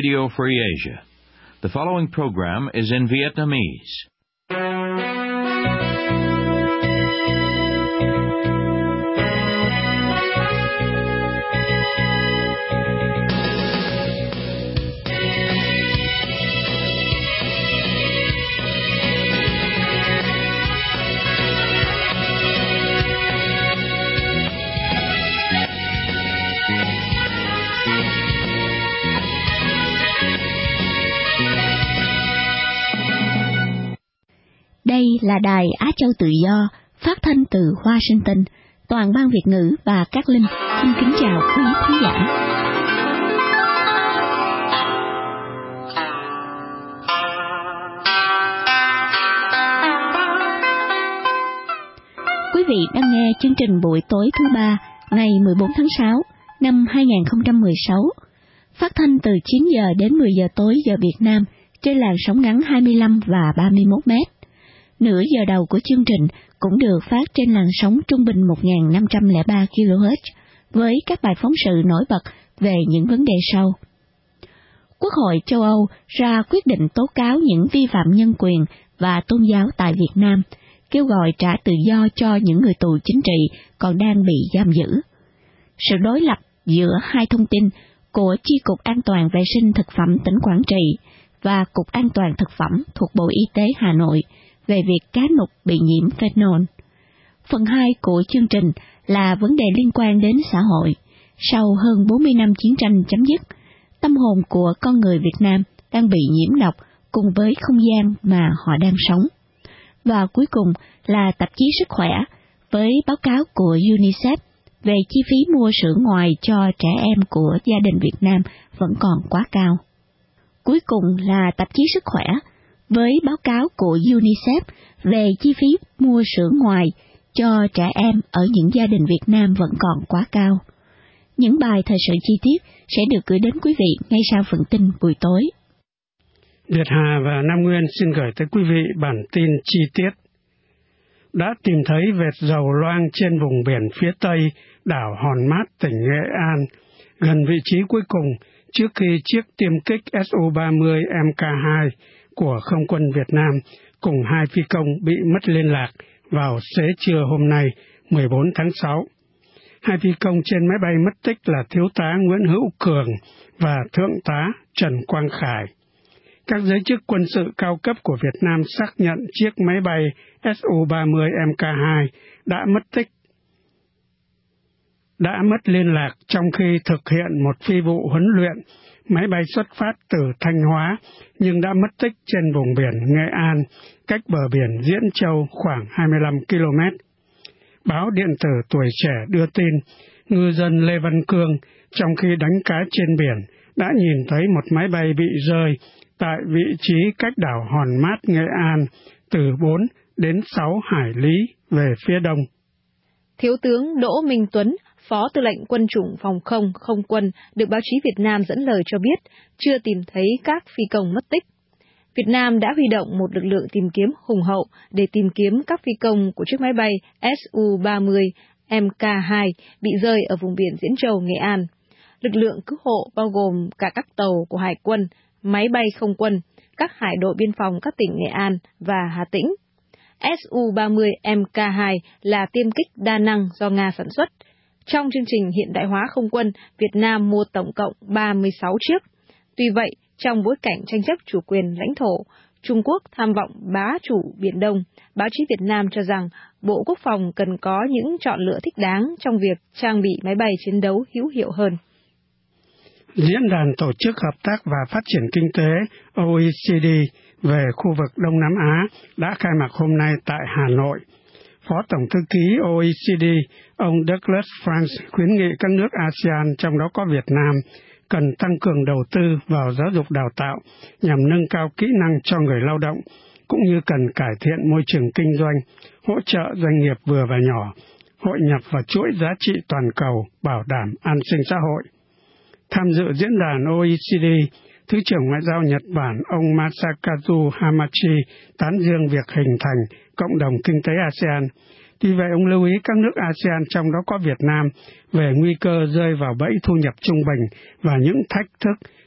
Radio Free Asia. The following program is in Vietnamese. Đây là Đài Á Châu Tự Do, phát thanh từ Washington. Toàn ban Việt ngữ và các linh xin kính chào quý khán giả. Quý vị đang nghe chương trình buổi tối thứ ba, ngày 14 tháng 6 năm 2016, phát thanh từ 9 giờ đến 10 giờ tối giờ Việt Nam trên làn sóng ngắn 25 và 31 mét. Nửa giờ đầu của chương trình cũng được phát trên làn sóng trung bình 1.503 kHz với các bài phóng sự nổi bật về những vấn đề sau. Quốc hội châu Âu ra quyết định tố cáo những vi phạm nhân quyền và tôn giáo tại Việt Nam, kêu gọi trả tự do cho những người tù chính trị còn đang bị giam giữ. Sự đối lập giữa hai thông tin của Chi cục An toàn vệ sinh thực phẩm tỉnh Quảng Trị và Cục An toàn thực phẩm thuộc Bộ Y tế Hà Nội về việc cá nục bị nhiễm phenol. Phần 2 của chương trình là vấn đề liên quan đến xã hội. Sau hơn 40 năm chiến tranh chấm dứt, tâm hồn của con người Việt Nam đang bị nhiễm độc cùng với không gian mà họ đang sống. Và cuối cùng là tạp chí Sức khỏe với báo cáo của UNICEF về chi phí mua sữa ngoài cho trẻ em của gia đình Việt Nam vẫn còn quá cao. Cuối cùng là tạp chí Sức khỏe với báo cáo của UNICEF về chi phí mua sữa ngoài cho trẻ em ở những gia đình Việt Nam vẫn còn quá cao. Những bài thời sự chi tiết sẽ được gửi đến quý vị ngay sau phần tin buổi tối. Việt Hà và Nam Nguyên xin gửi tới quý vị bản tin chi tiết. Đã tìm thấy vệt dầu loang trên vùng biển phía tây đảo Hòn Mát, tỉnh Nghệ An, gần vị trí cuối cùng trước khi chiếc tiêm kích Su-30 Mk2 của Không quân Việt Nam cùng hai phi công bị mất liên lạc vào xế trưa hôm nay 14 tháng 6. Hai phi công trên máy bay mất tích là Thiếu tá Nguyễn Hữu Cường và Thượng tá Trần Quang Khải. Các giới chức quân sự cao cấp của Việt Nam xác nhận chiếc máy bay Su-30 Mk2 đã mất liên lạc trong khi thực hiện một phi vụ huấn luyện. Máy bay xuất phát từ Thanh Hóa nhưng đã mất tích trên vùng biển Nghệ An, cách bờ biển Diễn Châu khoảng 25 km. Báo điện tử Tuổi Trẻ đưa tin, ngư dân Lê Văn Cương trong khi đánh cá trên biển đã nhìn thấy một máy bay bị rơi tại vị trí cách đảo Hòn Mát, Nghệ An từ 4 đến 6 hải lý về phía đông. Thiếu tướng Đỗ Minh Tuấn, Phó Tư lệnh Quân chủng Phòng không Không quân được báo chí Việt Nam dẫn lời cho biết chưa tìm thấy các phi công mất tích. Việt Nam đã huy động một lực lượng tìm kiếm hùng hậu để tìm kiếm các phi công của chiếc máy bay Su-30 Mk2 bị rơi ở vùng biển Diễn Châu, Nghệ An. Lực lượng cứu hộ bao gồm cả các tàu của Hải quân, máy bay không quân, các hải đội biên phòng các tỉnh Nghệ An và Hà Tĩnh. Su-30 Mk2 là tiêm kích đa năng do Nga sản xuất. Trong chương trình hiện đại hóa không quân, Việt Nam mua tổng cộng 36 chiếc. Tuy vậy, trong bối cảnh tranh chấp chủ quyền lãnh thổ, Trung Quốc tham vọng bá chủ Biển Đông, báo chí Việt Nam cho rằng Bộ Quốc phòng cần có những chọn lựa thích đáng trong việc trang bị máy bay chiến đấu hữu hiệu hơn. Diễn đàn Tổ chức Hợp tác và Phát triển Kinh tế OECD về khu vực Đông Nam Á đã khai mạc hôm nay tại Hà Nội. Phó Tổng thư ký OECD, ông Douglas France khuyến nghị các nước ASEAN, trong đó có Việt Nam, cần tăng cường đầu tư vào giáo dục đào tạo nhằm nâng cao kỹ năng cho người lao động, cũng như cần cải thiện môi trường kinh doanh, hỗ trợ doanh nghiệp vừa và nhỏ, hội nhập vào chuỗi giá trị toàn cầu, bảo đảm an sinh xã hội. Tham dự diễn đàn OECD, Thứ trưởng Ngoại giao Nhật Bản ông Masakazu Hamachi tán dương việc hình thành cộng đồng kinh tế ASEAN. Tuy vậy, ông lưu ý các nước ASEAN, trong đó có Việt Nam, về nguy cơ rơi vào bẫy thu nhập trung bình và những thách thức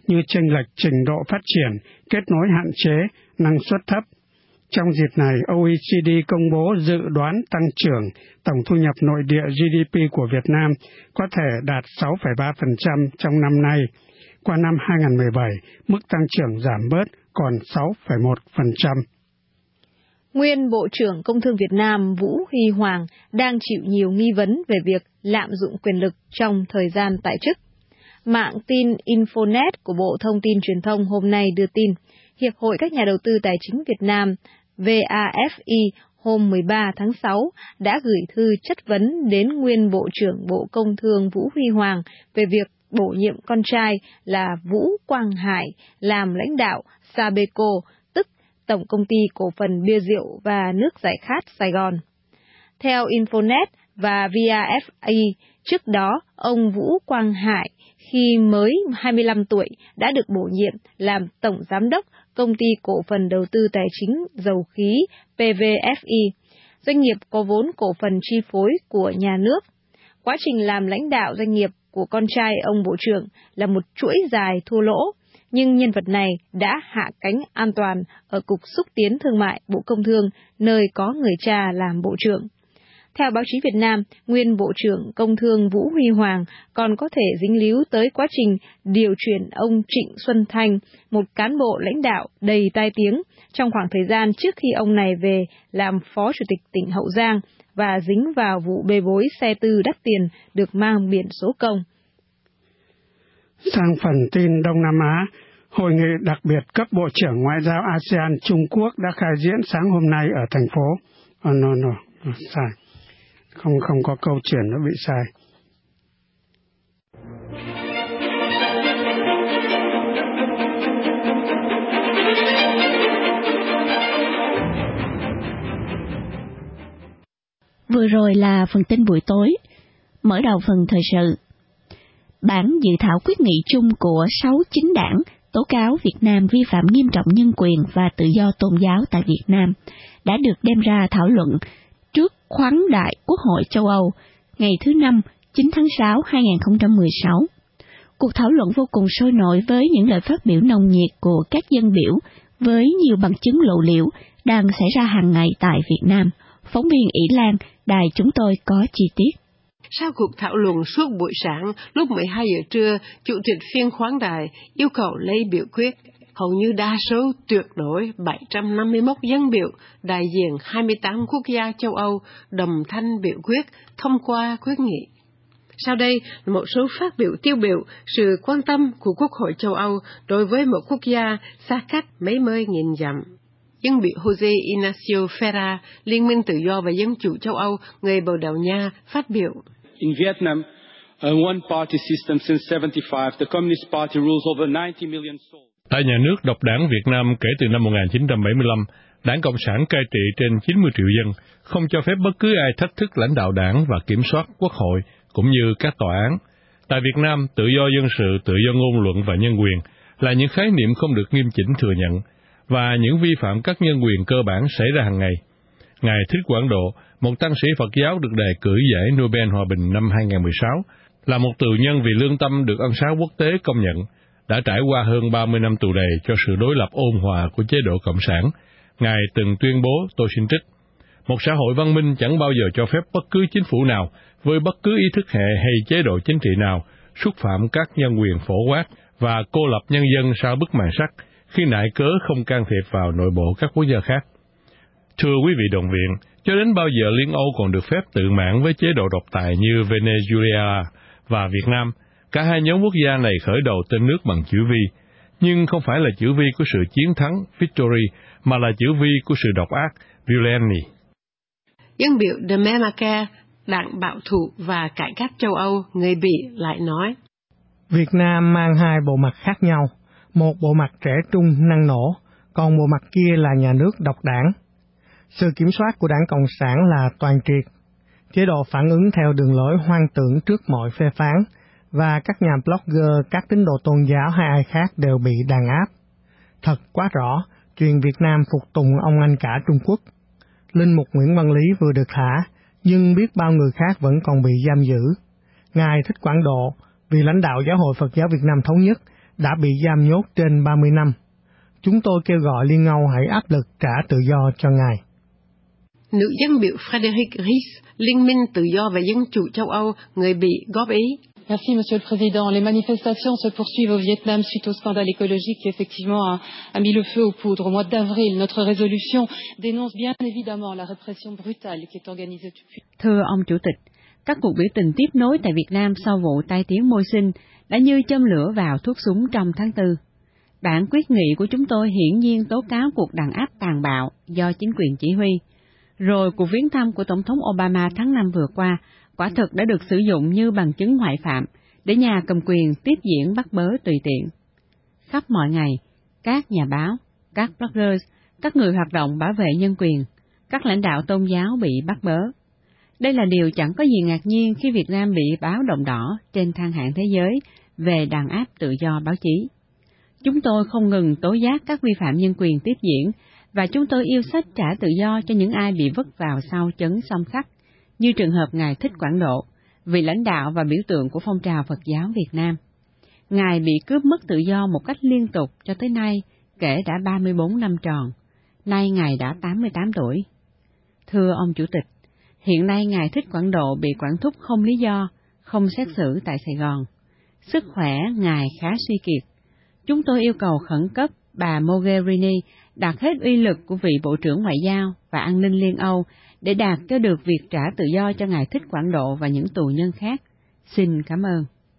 như chênh lệch trình độ phát triển, kết nối hạn chế, năng suất thấp. Trong dịp này, OECD công bố dự đoán tăng trưởng tổng thu nhập nội địa GDP của Việt Nam có thể đạt 6,3% trong năm nay. Qua năm 2017, mức tăng trưởng giảm bớt còn 6,1%. Nguyên Bộ trưởng Công Thương Việt Nam Vũ Huy Hoàng đang chịu nhiều nghi vấn về việc lạm dụng quyền lực trong thời gian tại chức. Mạng tin Infonet của Bộ Thông tin Truyền thông hôm nay đưa tin, Hiệp hội các nhà đầu tư tài chính Việt Nam VAFI hôm 13 tháng 6 đã gửi thư chất vấn đến nguyên Bộ trưởng Bộ Công Thương Vũ Huy Hoàng về việc bổ nhiệm con trai là Vũ Quang Hải làm lãnh đạo Sabeco, tức Tổng Công ty Cổ phần Bia Rượu và Nước Giải Khát Sài Gòn. Theo Infonet và VAFI, trước đó, ông Vũ Quang Hải khi mới 25 tuổi đã được bổ nhiệm làm Tổng Giám đốc Công ty Cổ phần Đầu tư Tài chính Dầu khí PVFI, doanh nghiệp có vốn cổ phần chi phối của nhà nước. Quá trình làm lãnh đạo doanh nghiệp của con trai ông Bộ trưởng là một chuỗi dài thua lỗ, nhưng nhân vật này đã hạ cánh an toàn ở Cục Xúc tiến Thương mại Bộ Công Thương, nơi có người cha làm Bộ trưởng. Theo báo chí Việt Nam, nguyên Bộ trưởng Công Thương Vũ Huy Hoàng còn có thể dính líu tới quá trình điều chuyển ông Trịnh Xuân Thanh, một cán bộ lãnh đạo đầy tai tiếng, trong khoảng thời gian trước khi ông này về làm Phó Chủ tịch tỉnh Hậu Giang và dính vào vụ bê bối xe tư đắt tiền được mang biển số công. Sang phần tin Đông Nam Á, Hội nghị đặc biệt cấp Bộ trưởng Ngoại giao ASEAN Trung Quốc đã khai diễn sáng hôm nay ở thành phố. Sai. Không có câu chuyển, nó bị sai. Vừa rồi là phần tin buổi tối. Mở đầu phần thời sự. Bản dự thảo quyết nghị chung của 6 chính đảng tố cáo Việt Nam vi phạm nghiêm trọng nhân quyền và tự do tôn giáo tại Việt Nam đã được đem ra thảo luận trước khoáng đại Quốc hội châu Âu ngày thứ Năm, 9 tháng 6, 2016. Cuộc thảo luận vô cùng sôi nổi với những lời phát biểu nồng nhiệt của các dân biểu với nhiều bằng chứng lộ liễu đang xảy ra hàng ngày tại Việt Nam. Phóng viên Ỷ Lan, đài chúng tôi có chi tiết. Sau cuộc thảo luận suốt buổi sáng, lúc 12 giờ trưa, Chủ tịch phiên khoáng đài yêu cầu lấy biểu quyết. Hầu như đa số tuyệt đối 751 dân biểu đại diện 28 quốc gia châu Âu đồng thanh biểu quyết thông qua quyết nghị. Sau đây là một số phát biểu tiêu biểu sự quan tâm của Quốc hội châu Âu đối với một quốc gia xa cách mấy mươi nghìn dặm. Dân biểu Jose Ignacio Ferra, Liên minh Tự do và Dân chủ châu Âu, người Bồ Đào Nha, phát biểu. In Vietnam, a one-party system since 75, the Communist Party rules over 90 million souls. Tại nhà nước độc đảng Việt Nam kể từ năm 1975, Đảng Cộng sản cai trị trên 90 triệu dân, không cho phép bất cứ ai thách thức lãnh đạo đảng và kiểm soát quốc hội, cũng như các tòa án. Tại Việt Nam, tự do dân sự, tự do ngôn luận và nhân quyền là những khái niệm không được nghiêm chỉnh thừa nhận, và những vi phạm các nhân quyền cơ bản xảy ra hàng ngày. Ngài Thích Quảng Độ, một tăng sĩ Phật giáo được đề cử giải Nobel Hòa bình năm 2016, là một tù nhân vì lương tâm được ân xá quốc tế công nhận, đã trải qua hơn 30 năm tù đầy cho sự đối lập ôn hòa của chế độ Cộng sản. Ngài từng tuyên bố, tôi xin trích, một xã hội văn minh chẳng bao giờ cho phép bất cứ chính phủ nào, với bất cứ ý thức hệ hay chế độ chính trị nào, xúc phạm các nhân quyền phổ quát và cô lập nhân dân sau bức màn sắt, khi nại cớ không can thiệp vào nội bộ các quốc gia khác. Thưa quý vị đồng viện, cho đến bao giờ Liên Âu còn được phép tự mãn với chế độ độc tài như Venezuela và Việt Nam? Cả hai nhóm quốc gia này khởi đầu tên nước bằng chữ V, nhưng không phải là chữ V của sự chiến thắng, victory, mà là chữ V của sự độc ác, villainy. Dân biểu De Memaker, Đảng Bảo thủ và Cải cách châu Âu, người Bỉ lại nói. Việt Nam mang hai bộ mặt khác nhau, một bộ mặt trẻ trung năng nổ, còn bộ mặt kia là nhà nước độc đảng. Sự kiểm soát của Đảng Cộng sản là toàn triệt, chế độ phản ứng theo đường lối hoang tưởng trước mọi phê phán, và các nhà blogger, các tín đồ tôn giáo hay ai khác đều bị đàn áp. Thật quá rõ, chuyện Việt Nam phục tùng ông anh cả Trung Quốc. Linh mục Nguyễn Văn Lý vừa được thả, nhưng biết bao người khác vẫn còn bị giam giữ. Ngài Thích Quảng Độ, vị lãnh đạo Giáo hội Phật giáo Việt Nam Thống nhất, đã bị giam nhốt trên 30 năm. Chúng tôi kêu gọi Liên Âu hãy áp lực trả tự do cho Ngài. Nữ dân biểu Frédéric Ries, Liên minh Tự do và Dân chủ châu Âu, người bị góp ý. Merci, Monsieur le Président. Les manifestations se poursuivent au Vietnam suite au scandale écologique qui effectivement a mis le feu aux poudres. Au mois d'avril, notre résolution dénonce bien évidemment la répression brutale qui est organisée depuis. Thưa ông Chủ tịch, các cuộc biểu tình tiếp nối tại Việt Nam sau vụ tai tiếng Môi Sinh đã như châm lửa vào thuốc súng trong tháng 4. Bản quyết nghị của chúng tôi hiển nhiên tố cáo cuộc đàn áp tàn bạo do chính quyền chỉ huy. Rồi cuộc viếng thăm của Tổng thống Obama tháng 5 vừa qua quả thực đã được sử dụng như bằng chứng ngoại phạm để nhà cầm quyền tiếp diễn bắt bớ tùy tiện. Khắp mọi ngày, các nhà báo, các bloggers, các người hoạt động bảo vệ nhân quyền, các lãnh đạo tôn giáo bị bắt bớ. Đây là điều chẳng có gì ngạc nhiên khi Việt Nam bị báo động đỏ trên thang hạng thế giới về đàn áp tự do báo chí. Chúng tôi không ngừng tố giác các vi phạm nhân quyền tiếp diễn, và chúng tôi yêu sách trả tự do cho những ai bị vứt vào sau chấn xâm khắc, như trường hợp Ngài Thích Quảng Độ, vị lãnh đạo và biểu tượng của phong trào Phật giáo Việt Nam. Ngài bị cướp mất tự do một cách liên tục cho tới nay, kể đã 34 năm tròn. Nay Ngài đã 88 tuổi. Thưa ông Chủ tịch, hiện nay Ngài Thích Quảng Độ bị quản thúc không lý do, không xét xử tại Sài Gòn. Sức khỏe Ngài khá suy kiệt. Chúng tôi yêu cầu khẩn cấp bà Mogherini đạt hết uy lực của vị Bộ trưởng Ngoại giao và An ninh Liên Âu để đạt cho được việc trả tự do cho Ngài Thích Quảng Độ và những tù nhân khác. Xin cảm ơn.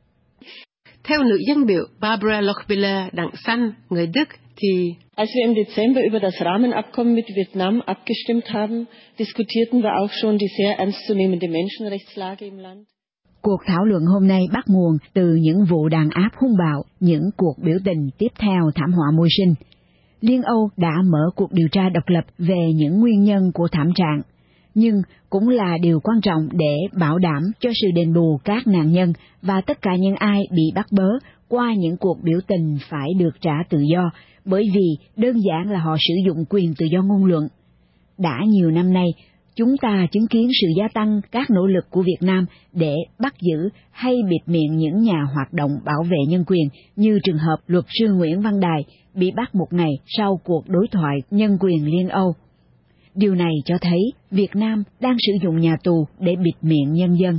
Theo nữ dân biểu Barbara Lochbihler, Đảng Xanh, người Đức, thì Als wir im Dezember über das Rahmenabkommen mit Vietnam abgestimmt haben, diskutierten wir auch schon die sehr ernstzunehmende Menschenrechtslage im Land. Cuộc thảo luận hôm nay bắt nguồn từ những vụ đàn áp hung bạo, những cuộc biểu tình tiếp theo thảm họa môi sinh. Liên Âu đã mở cuộc điều tra độc lập về những nguyên nhân của thảm trạng, nhưng cũng là điều quan trọng để bảo đảm cho sự đền bù các nạn nhân và tất cả những ai bị bắt bớ qua những cuộc biểu tình phải được trả tự do, bởi vì đơn giản là họ sử dụng quyền tự do ngôn luận. Đã nhiều năm nay, chúng ta chứng kiến sự gia tăng các nỗ lực của Việt Nam để bắt giữ hay bịt miệng những nhà hoạt động bảo vệ nhân quyền, như trường hợp luật sư Nguyễn Văn Đài bị bắt một ngày sau cuộc đối thoại nhân quyền Liên Âu. Điều này cho thấy Việt Nam đang sử dụng nhà tù để bịt miệng nhân dân.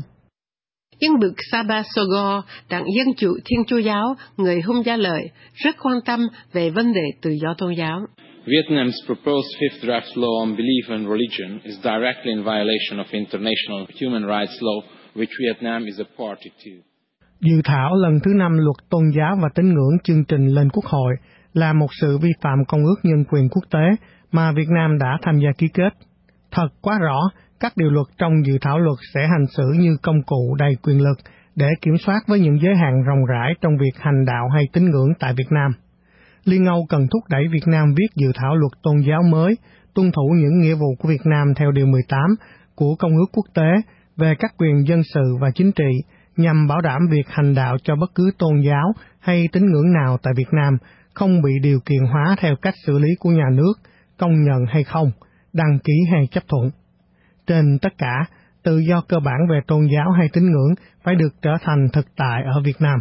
Dân biểu Saba Sogor, Đảng Dân chủ Thiên Chúa giáo, người Hung Gia Lợi, rất quan tâm về vấn đề tự do tôn giáo. Vietnam's proposed fifth draft law on belief and religion is directly in violation of international human rights law, which Vietnam is a party to. Dự thảo lần thứ 5 luật tôn giáo và tín ngưỡng chương trình lên Quốc hội là một sự vi phạm Công ước Nhân quyền Quốc tế mà Việt Nam đã tham gia ký kết. Thật quá rõ, các điều luật trong dự thảo luật sẽ hành xử như công cụ đầy quyền lực để kiểm soát với những giới hạn rộng rãi trong việc hành đạo hay tín ngưỡng tại Việt Nam. Liên Âu cần thúc đẩy Việt Nam viết dự thảo luật tôn giáo mới, tuân thủ những nghĩa vụ của Việt Nam theo Điều 18 của Công ước Quốc tế về các quyền dân sự và chính trị, nhằm bảo đảm việc hành đạo cho bất cứ tôn giáo hay tín ngưỡng nào tại Việt Nam không bị điều kiện hóa theo cách xử lý của nhà nước, công nhận hay không, đăng ký hay chấp thuận. Trên tất cả, tự do cơ bản về tôn giáo hay tín ngưỡng phải được trở thành thực tại ở Việt Nam.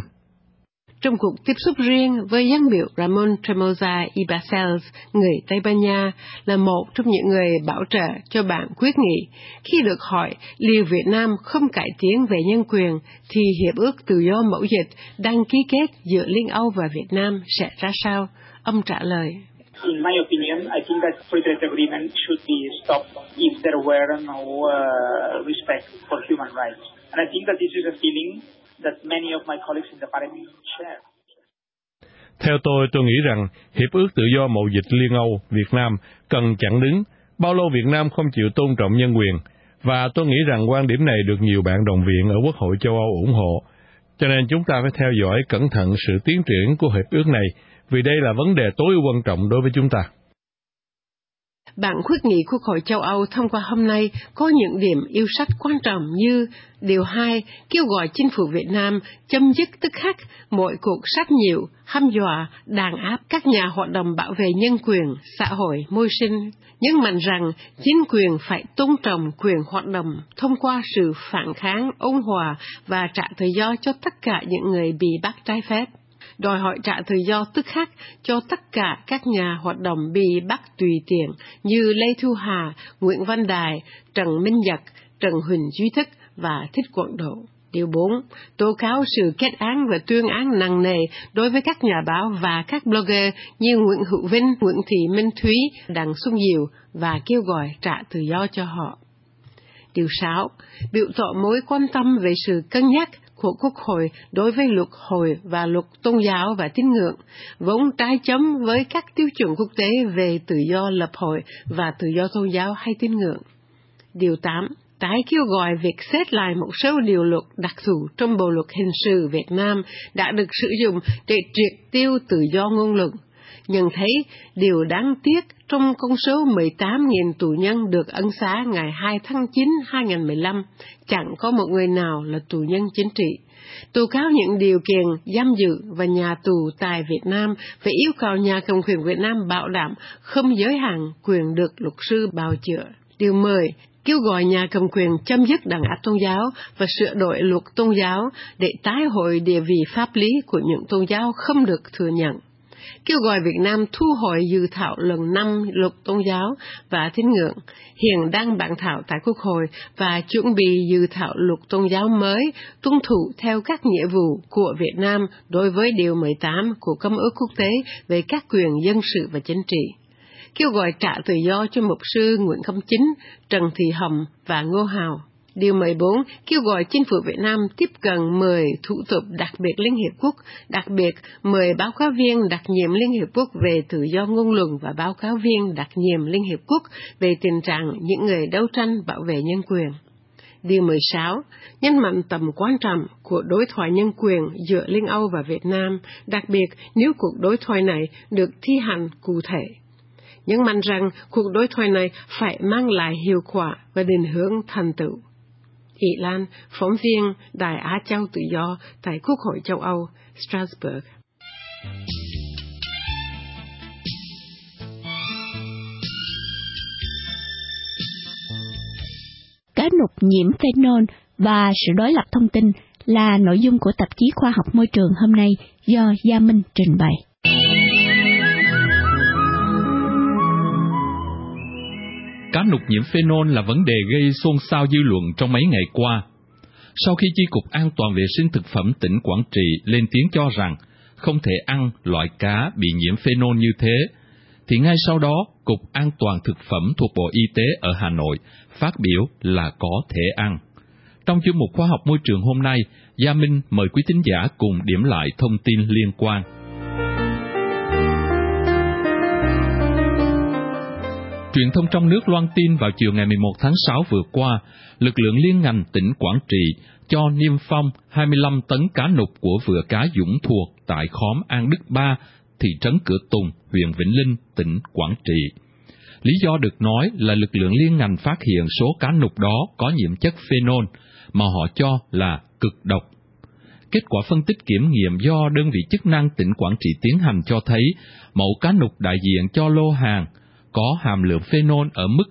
Trong cuộc tiếp xúc riêng với dân biểu Ramon Tremosa y Barcels, người Tây Ban Nha, là một trong những người bảo trợ cho bản quyết nghị, khi được hỏi liệu Việt Nam không cải tiến về nhân quyền thì Hiệp ước Tự do Mậu Dịch đang ký kết giữa Liên Âu và Việt Nam sẽ ra sao? Ông trả lời. In my opinion, I think that free trade agreement should be stopped if there were no respect for human rights. And I think that this is a feeling that many of my colleagues in the parliament share. Theo tôi nghĩ rằng Hiệp ước Tự do Mậu Dịch Liên Âu Việt Nam cần chặn đứng bao lâu Việt Nam không chịu tôn trọng nhân quyền, và tôi nghĩ rằng quan điểm này được nhiều bạn đồng viện ở Quốc hội châu Âu ủng hộ. Cho nên chúng ta phải theo dõi cẩn thận sự tiến triển của hiệp ước này, vì đây là vấn đề tối ưu quan trọng đối với chúng ta. Bản quyết nghị Quốc hội châu Âu thông qua hôm nay có những điểm yêu sách quan trọng như Điều 2 kêu gọi chính phủ Việt Nam chấm dứt tức khắc mọi cuộc sách nhiễu, hăm dọa, đàn áp các nhà hoạt động bảo vệ nhân quyền, xã hội, môi sinh, nhấn mạnh rằng chính quyền phải tôn trọng quyền hoạt động thông qua sự phản kháng, ôn hòa và trả tự do cho tất cả những người bị bắt trái phép. đòi hỏi trả tự do tức khắc cho tất cả các nhà hoạt động bị bắt tùy tiện như Lê Thu Hà, Nguyễn Văn Đài, Trần Minh Nhật, Trần Huỳnh Duy Thức và Thích Quảng Độ. Điều 4. Tố cáo sự kết án và tuyên án nặng nề đối với các nhà báo và các blogger như Nguyễn Hữu Vinh, Nguyễn Thị Minh Thúy, Đặng Xuân Diệu và kêu gọi trả tự do cho họ. Điều 6. Biểu tỏ mối quan tâm về sự cân nhắc của Quốc hội đối với luật hội và luật tôn giáo và tín ngưỡng, vốn trái chấm với các tiêu chuẩn quốc tế về tự do lập hội và tự do tôn giáo hay tín ngưỡng. Điều 8. Tái kêu gọi việc xét lại một số điều luật đặc thù trong Bộ luật hình sự Việt Nam đã được sử dụng để triệt tiêu tự do ngôn luận. Nhận thấy điều đáng tiếc trong con số 18.000 tù nhân được ân xá ngày 2 tháng 9, 2015, chẳng có một người nào là tù nhân chính trị. Tố cáo những điều kiện giam giữ và nhà tù tại Việt Nam và yêu cầu nhà cầm quyền Việt Nam bảo đảm không giới hạn quyền được luật sư bào chữa. Điều 10. Kêu gọi nhà cầm quyền chấm dứt đàn áp tôn giáo và sửa đổi luật tôn giáo để tái hồi địa vị pháp lý của những tôn giáo không được thừa nhận. Kêu gọi Việt Nam thu hồi dự thảo lần 5 luật tôn giáo và tín ngưỡng, hiện đang bản thảo tại Quốc hội và chuẩn bị dự thảo luật tôn giáo mới tuân thủ theo các nghĩa vụ của Việt Nam đối với Điều 18 của Công ước Quốc tế về các quyền dân sự và chính trị. Kêu gọi trả tự do cho mục sư Nguyễn Công Chính, Trần Thị Hồng và Ngô Hào. Điều 14. Kêu gọi chính phủ Việt Nam tiếp cận 10 thủ tục đặc biệt Liên Hiệp Quốc, đặc biệt 10 báo cáo viên đặc nhiệm Liên Hiệp Quốc về tự do ngôn luận và báo cáo viên đặc nhiệm Liên Hiệp Quốc về tình trạng những người đấu tranh bảo vệ nhân quyền. Điều 16. Nhấn mạnh tầm quan trọng của đối thoại nhân quyền giữa Liên Âu và Việt Nam, đặc biệt nếu cuộc đối thoại này được thi hành cụ thể. Nhấn mạnh rằng cuộc đối thoại này phải mang lại hiệu quả và định hướng thành tựu. Ý Lan, phóng viên Đài Á Châu Tự Do tại Quốc hội châu Âu, Strasbourg. Cá nục nhiễm phenol và sự đối lập thông tin là nội dung của tạp chí Khoa học Môi trường hôm nay do Gia Minh trình bày. Cá nục nhiễm phenol là vấn đề gây xôn xao dư luận trong mấy ngày qua. Sau khi Chi cục An toàn vệ sinh thực phẩm tỉnh Quảng Trị lên tiếng cho rằng không thể ăn loại cá bị nhiễm phenol như thế, thì ngay sau đó Cục An toàn thực phẩm thuộc Bộ Y tế ở Hà Nội phát biểu là có thể ăn. Trong chuyên mục Khoa học Môi trường hôm nay, Gia Minh mời quý thính giả cùng điểm lại thông tin liên quan. Truyền thông trong nước loan tin vào chiều ngày 11 tháng 6 vừa qua, lực lượng liên ngành tỉnh Quảng Trị cho niêm phong 25 tấn cá nục của vựa cá Dũng Thuộc tại khóm An Đức 3, thị trấn Cửa Tùng, huyện Vĩnh Linh, tỉnh Quảng Trị. Lý do được nói là lực lượng liên ngành phát hiện số cá nục đó có nhiễm chất phenol mà họ cho là cực độc. Kết quả phân tích kiểm nghiệm do đơn vị chức năng tỉnh Quảng Trị tiến hành cho thấy mẫu cá nục đại diện cho lô hàng có hàm lượng phenol ở mức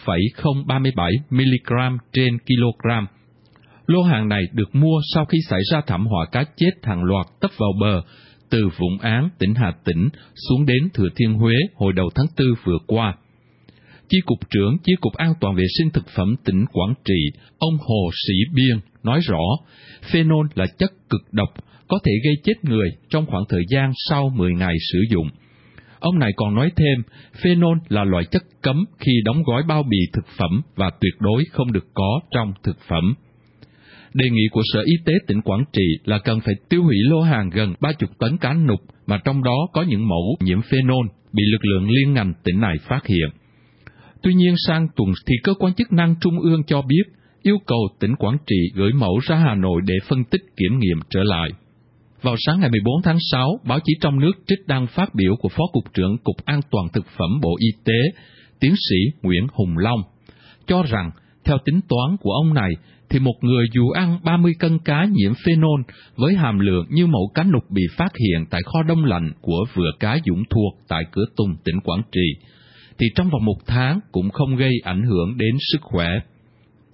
0,037mg trên kg. Lô hàng này được mua sau khi xảy ra thảm họa cá chết hàng loạt tấp vào bờ từ Vũng Áng, tỉnh Hà Tĩnh xuống đến Thừa Thiên Huế hồi đầu tháng 4 vừa qua. Chi cục trưởng Chi cục An toàn vệ sinh thực phẩm tỉnh Quảng Trị, ông Hồ Sĩ Biên nói rõ, phenol là chất cực độc, có thể gây chết người trong khoảng thời gian sau 10 ngày sử dụng. Ông này còn nói thêm, phenol là loại chất cấm khi đóng gói bao bì thực phẩm và tuyệt đối không được có trong thực phẩm. Đề nghị của Sở Y tế tỉnh Quảng Trị là cần phải tiêu hủy lô hàng gần 30 tấn cá nục mà trong đó có những mẫu nhiễm phenol bị lực lượng liên ngành tỉnh này phát hiện. Tuy nhiên sang tuần thì cơ quan chức năng trung ương cho biết yêu cầu tỉnh Quảng Trị gửi mẫu ra Hà Nội để phân tích kiểm nghiệm trở lại. Vào sáng ngày 14 tháng 6, báo chí trong nước trích đăng phát biểu của Phó Cục trưởng Cục An toàn Thực phẩm Bộ Y tế, tiến sĩ Nguyễn Hùng Long, cho rằng, theo tính toán của ông này, thì một người dù ăn 30 cân cá nhiễm phenol với hàm lượng như mẫu cá nục bị phát hiện tại kho đông lạnh của vựa cá Dũng Thuộc tại Cửa Tùng, tỉnh Quảng Trị, thì trong vòng 1 tháng cũng không gây ảnh hưởng đến sức khỏe.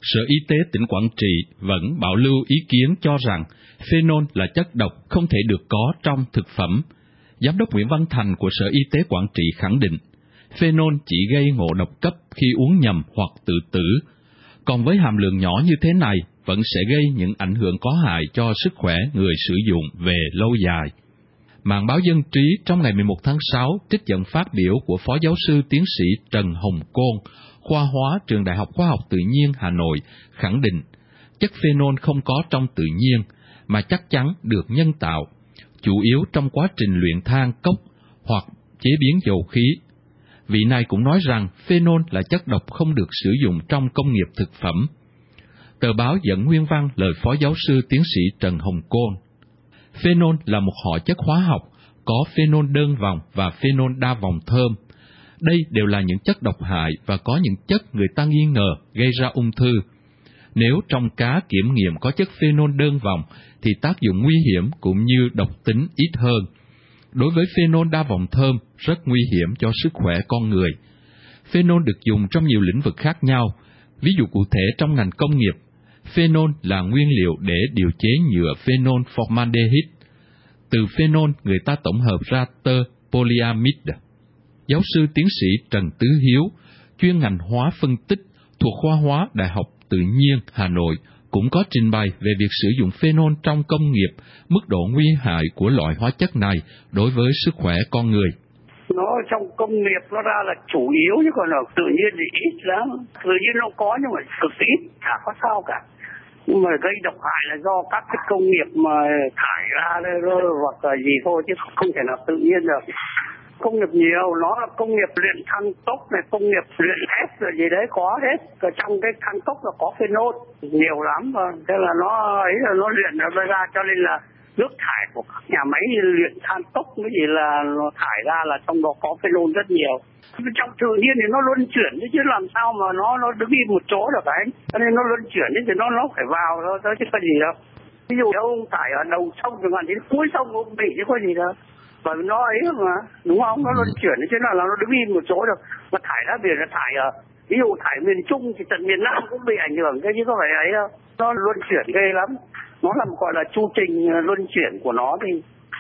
Sở Y tế tỉnh Quảng Trị vẫn bảo lưu ý kiến cho rằng phenol là chất độc không thể được có trong thực phẩm. Giám đốc Nguyễn Văn Thành của Sở Y tế Quảng Trị khẳng định, phenol chỉ gây ngộ độc cấp khi uống nhầm hoặc tự tử. Còn với hàm lượng nhỏ như thế này, vẫn sẽ gây những ảnh hưởng có hại cho sức khỏe người sử dụng về lâu dài. Mạng báo Dân trí trong ngày 11 tháng 6 trích dẫn phát biểu của Phó Giáo sư Tiến sĩ Trần Hồng Côn, khoa hóa Trường Đại học Khoa học Tự nhiên Hà Nội, khẳng định chất phenol không có trong tự nhiên, mà chắc chắn được nhân tạo, chủ yếu trong quá trình luyện than cốc hoặc chế biến dầu khí. Vị này cũng nói rằng phenol là chất độc không được sử dụng trong công nghiệp thực phẩm. Tờ báo dẫn nguyên văn lời Phó Giáo sư Tiến sĩ Trần Hồng Côn. Phenol là một họ chất hóa học, có phenol đơn vòng và phenol đa vòng thơm. Đây đều là những chất độc hại và có những chất người ta nghi ngờ gây ra ung thư. Nếu trong cá kiểm nghiệm có chất phenol đơn vòng thì tác dụng nguy hiểm cũng như độc tính ít hơn. Đối với phenol đa vòng thơm rất nguy hiểm cho sức khỏe con người. Phenol được dùng trong nhiều lĩnh vực khác nhau. Ví dụ cụ thể trong ngành công nghiệp, phenol là nguyên liệu để điều chế nhựa phenol formaldehyde. Từ phenol người ta tổng hợp ra tơ polyamide. Giáo sư tiến sĩ Trần Tứ Hiếu, chuyên ngành hóa phân tích thuộc khoa hóa Đại học Tự nhiên Hà Nội, cũng có trình bày về việc sử dụng phenol trong công nghiệp, mức độ nguy hại của loại hóa chất này đối với sức khỏe con người. Nó trong công nghiệp nó ra là chủ yếu, chứ còn ở tự nhiên thì ít lắm. Tự nhiên nó có nhưng mà cực ít, chả có sao cả. Nhưng mà gây độc hại là do các cái công nghiệp mà thải ra hoặc là gì thôi, chứ không thể nào tự nhiên được. Công nghiệp nhiều, nó là công nghiệp luyện than cốc này, công nghiệp luyện thép rồi gì đấy có hết. Ở trong cái than cốc là có phenol nhiều lắm, thế là nó ấy là nó luyện ra, cho nên là nước thải của các nhà máy luyện than cốc cái gì là nó thải ra là trong đó có phenol rất nhiều. Trong tự nhiên thì nó luân chuyển chứ làm sao mà nó đứng im một chỗ được anh. Cho nên nó luân chuyển thì nó phải vào thôi chứ có gì đâu. Ví dụ ông thải ở đầu sông chẳng hạn thì cuối sông cũng bị chứ có gì đâu. Bởi vì nó ấy mà, đúng không? Nó luân chuyển chứ là nó đứng im một chỗ được. Mà thải ra biển là thải ở, ví dụ thải miền Trung thì tận miền Nam cũng bị ảnh hưởng chứ có phải ấy đâu. Nó luân chuyển ghê lắm. Nó là một gọi là chu trình luân chuyển của nó thì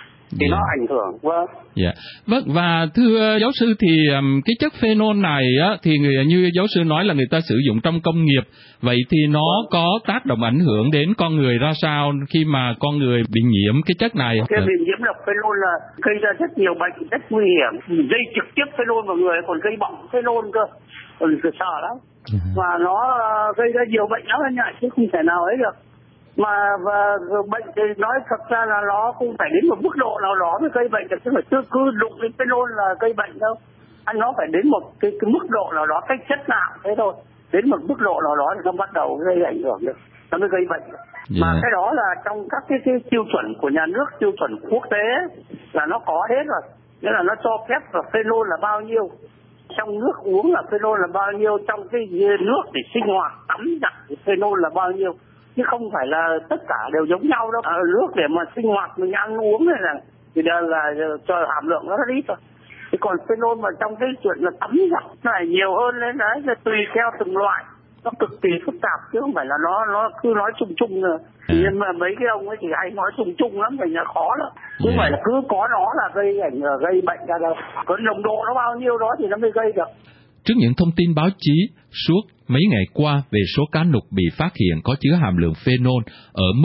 nó ảnh hưởng. Vâng. Vâng, và thưa giáo sư thì cái chất phenol này á, thì như giáo sư nói là người ta sử dụng trong công nghiệp, vậy thì nó có tác động ảnh hưởng đến con người ra sao khi mà con người bị nhiễm cái chất này? Cái bị nhiễm độc phenol là gây ra rất nhiều bệnh rất nguy hiểm, gây trực tiếp phenol vào người, còn gây bỏng phenol cơ, còn sợ lắm. Và nó gây ra nhiều bệnh lắm anh ạ, chứ không thể nào ấy được. Mà bệnh thì nói thật ra là nó không phải đến một mức độ nào đó mới gây bệnh, chứ phải cứ đụng đến phenol là gây bệnh đâu. Anh nó phải đến một cái mức độ nào đó, cách chất nào thế thôi. Đến một mức độ nào đó thì nó bắt đầu gây ảnh hưởng được, nó mới gây bệnh. Mà cái đó là trong các cái tiêu chuẩn của nhà nước, tiêu chuẩn quốc tế là nó có hết rồi. Nghĩa là nó cho phép là phenol là bao nhiêu, trong nước uống là phenol là bao nhiêu, trong cái nước để sinh hoạt tắm giặt thì phenol là bao nhiêu. Chứ không phải là tất cả đều giống nhau đâu. Nước để mà sinh hoạt mình ăn uống này thì là cho hàm lượng nó rất ít thôi. Thì còn phenol mà trong cái chuyện là tắm giặt này nhiều hơn lên đấy, là tùy theo từng loại, nó cực kỳ phức tạp chứ không phải là nó cứ nói chung chung rồi. Nhưng mà mấy cái ông ấy thì hay nói chung chung lắm, thành là khó lắm. Không phải là cứ có nó là gây bệnh ra đâu. Có nồng độ nó bao nhiêu đó thì nó mới gây được. Trước những thông tin báo chí suốt mấy ngày qua về số cá nục bị phát hiện có chứa hàm lượng phenol ở mức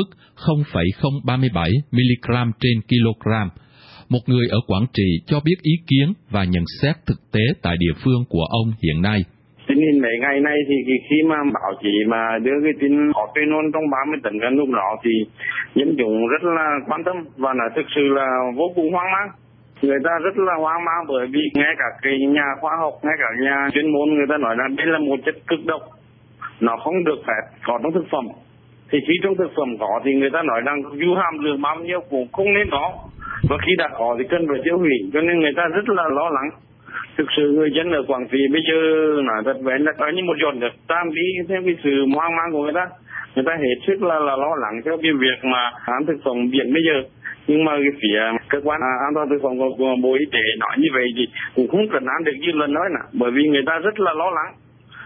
0,037 mg trên kg, một người ở Quảng Trị cho biết ý kiến và nhận xét thực tế tại địa phương của ông hiện nay. Tình hình mấy ngày nay thì khi mà báo chí mà đưa cái tin có phenol trong 30 tấn cá nục đó thì dân chúng rất là quan tâm và là thực sự là vô cùng hoang mang. Người ta rất là hoang mang bởi vì ngay cả cái nhà khoa học, ngay cả nhà chuyên môn người ta nói là đây là một chất cực độc, nó không được phép có trong thực phẩm. Thì khi trong thực phẩm có thì người ta nói rằng dù hàm lượng bao nhiêu cũng không nên có, và khi đã có thì cần phải tiêu hủy, cho nên người ta rất là lo lắng. Thực sự người dân ở Quảng Trị bây giờ nói thật vậy là có như một giọt nước tan đi theo cái sự hoang mang của người ta hết sức là lo lắng cho cái việc mà ăn thực phẩm biển bây giờ. Nhưng mà cái phía cơ quan an toàn thực phẩm của Bộ Y tế nói như vậy thì cũng không cần ăn được như lần nói nè, bởi vì người ta rất là lo lắng.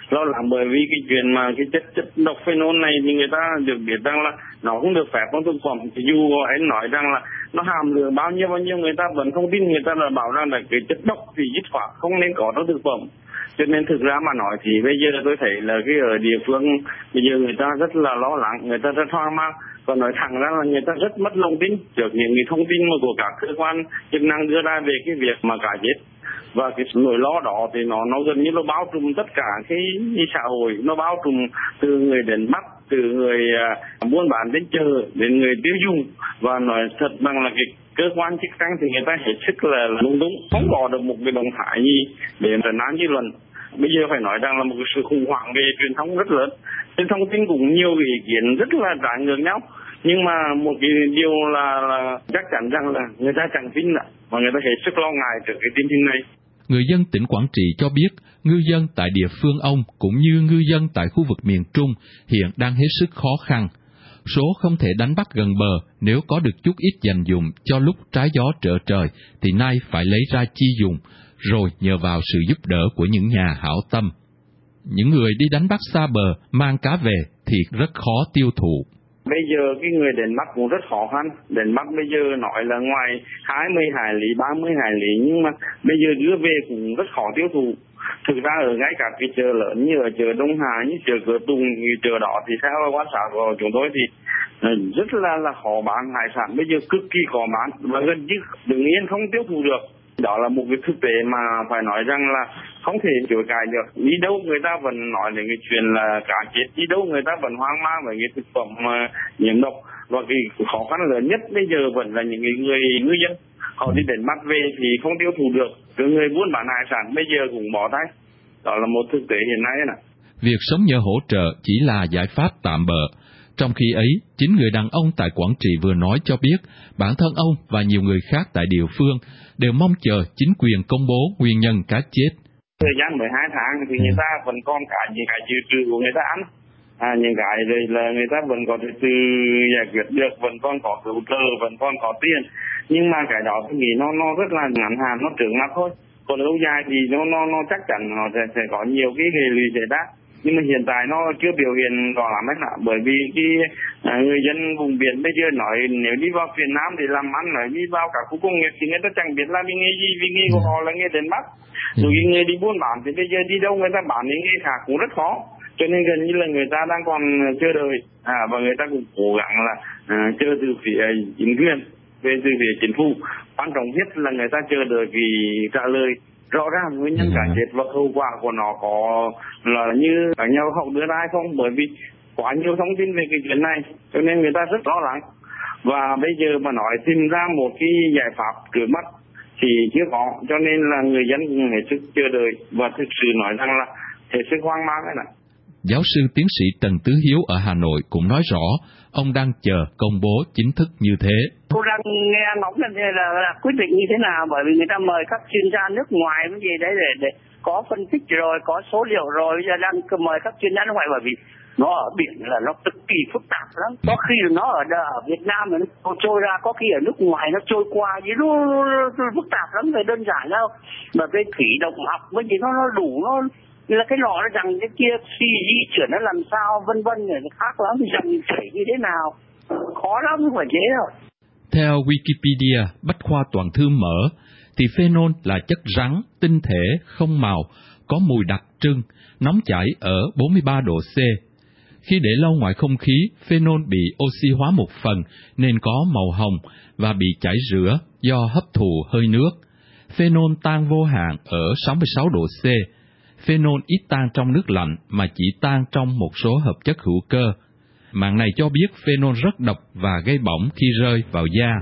Lo lắng bởi vì cái chuyện mà cái chất độc phenol này thì người ta được biết rằng là nó không được phép trong thực phẩm. Dù anh nói rằng là nó hàm lượng bao nhiêu người ta vẫn không tin, người ta là bảo rằng là cái chất độc thì dứt khoát không nên có trong thực phẩm. Cho nên thực ra mà nói thì bây giờ tôi thấy là cái ở địa phương bây giờ người ta rất là lo lắng, người ta rất hoang mang. Còn nói thẳng ra là người ta rất mất lòng tin trước những cái thông tin mà của các cơ quan chức năng đưa ra về cái việc mà cá chết. Và cái nỗi lo đó thì nó gần như nó bao trùm tất cả cái xã hội, nó bao trùm từ người đến bắt, từ người buôn bán đến chợ, đến người tiêu dùng. Và nói thật rằng là cái cơ quan chức năng thì người ta hết sức là lung túng, không có được một cái động thái gì để trấn an dư luận. Bây giờ phải nói rằng là một cái sự khủng hoảng về truyền thông rất lớn, trên thông tin cũng nhiều ý kiến rất là trái ngược nhau. Nhưng mà một cái điều là chắc chắn rằng là người ta chẳng tin nữa, và người ta hết sức lo ngại trước cái tin hình này. Người dân tỉnh Quảng Trị cho biết, ngư dân tại địa phương ông cũng như ngư dân tại khu vực miền Trung hiện đang hết sức khó khăn. Số không thể đánh bắt gần bờ nếu có được chút ít dành dụm cho lúc trái gió trở trời thì nay phải lấy ra chi dùng, rồi nhờ vào sự giúp đỡ của những nhà hảo tâm. Những người đi đánh bắt xa bờ mang cá về thì rất khó tiêu thụ. Bây giờ cái người đánh bắt cũng rất khó khăn. Đánh bắt bây giờ nói là ngoài 20 hải lý, 30 hải lý, nhưng mà bây giờ đưa về cũng rất khó tiêu thụ. Thực ra ở ngay cả cái chợ lớn như ở chợ Đông Hà, như chợ Cửa Tùng, như chợ đó thì theo quan sát của chúng tôi thì rất là khó bán hải sản. Bây giờ cực kỳ khó bán và gần như đừng yên không tiêu thụ được. Đó là một cái thực tế mà phải nói rằng là không thể chối cãi được. Đi đâu người ta vẫn nói đến cái chuyện là cá chết, đi đâu người ta vẫn hoang mang về cái thực phẩm nhiễm độc. Và cái khó khăn lớn nhất bây giờ vẫn là những người ngư dân. Họ đi đánh bắt về thì không tiêu thụ được. Cái người buôn bán hải sản bây giờ cũng bỏ tay. Đó là một thực tế hiện nay nè. Việc sống nhờ hỗ trợ chỉ là giải pháp tạm bợ. Trong khi ấy, chính người đàn ông tại Quảng Trị vừa nói cho biết bản thân ông và nhiều người khác tại địa phương đều mong chờ chính quyền công bố nguyên nhân cá chết. Thời gian 12 tháng thì người ta vẫn còn cả những cái dự trữ của người ta ăn. Những cái rồi là người ta vẫn có thể từ giải quyết được, vẫn còn có cứu trợ, vẫn còn có tiền. Nhưng mà cái đó tôi nghĩ nó rất là ngắn hạn, nó trước mắt thôi. Còn lâu dài thì nó chắc chắn nó sẽ có nhiều cái hệ lụy xảy ra. Nhưng mà hiện tại nó chưa biểu hiện rõ lắm hết ạ, bởi vì cái người dân vùng biển bây giờ nói nếu đi vào phía Nam thì làm ăn, nói đi vào cả khu công nghiệp thì người ta chẳng biết là nghề gì, vì nghề của họ là nghề đánh bắt. Rồi cái nghề đi buôn bán thì bây giờ đi đâu người ta bán những nghề khác cũng rất khó, cho nên gần như là người ta đang còn chờ đợi và người ta cũng cố gắng là chờ từ phía chính quyền, về từ phía chính phủ. Quan trọng nhất là người ta chờ đợi cái trả lời rõ ràng nguyên nhân cá chết và hậu quả của nó có là như các nhà khoa học đưa ra hay không, bởi vì quá nhiều thông tin về cái chuyện này cho nên người ta rất lo lắng. Và bây giờ mà nói tìm ra một cái giải pháp trước mắt thì chưa có, cho nên là người dân hết sức chờ đợi và thực sự nói rằng là hết sức hoang mang đấy này. Giáo sư tiến sĩ Trần Tứ Hiếu ở Hà Nội cũng nói rõ ông đang chờ công bố chính thức như thế. Cô đang nghe ngóng là quyết định như thế nào, bởi vì người ta mời các chuyên gia nước ngoài cái gì đấy để có phân tích rồi, có số liệu rồi, bây giờ đang mời các chuyên gia nước ngoài, bởi vì nó ở biển là nó cực kỳ phức tạp lắm. Có khi nó ở Việt Nam nó trôi ra, có khi ở nước ngoài nó trôi qua, chứ nó phức tạp lắm, về đơn giản đâu. Mà về thủy động học với gì nó đủ, nó là cái lò nó rằng cái kia khi di chuyển nó làm sao vân vân rồi nó khác lắm, dòng chảy như thế nào khó lắm, không phải dễ đâu. Theo Wikipedia Bách khoa toàn thư mở thì phenol là chất rắn tinh thể không màu, có mùi đặc trưng, nóng chảy ở 43 độ C. Khi để lâu ngoài không khí, phenol bị oxy hóa một phần nên có màu hồng và bị chảy rửa do hấp thụ hơi nước. Phenol tan vô hạn ở 66 độ C. Phenol ít tan trong nước lạnh mà chỉ tan trong một số hợp chất hữu cơ. Mạng này cho biết phenol rất độc và gây bỏng khi rơi vào da.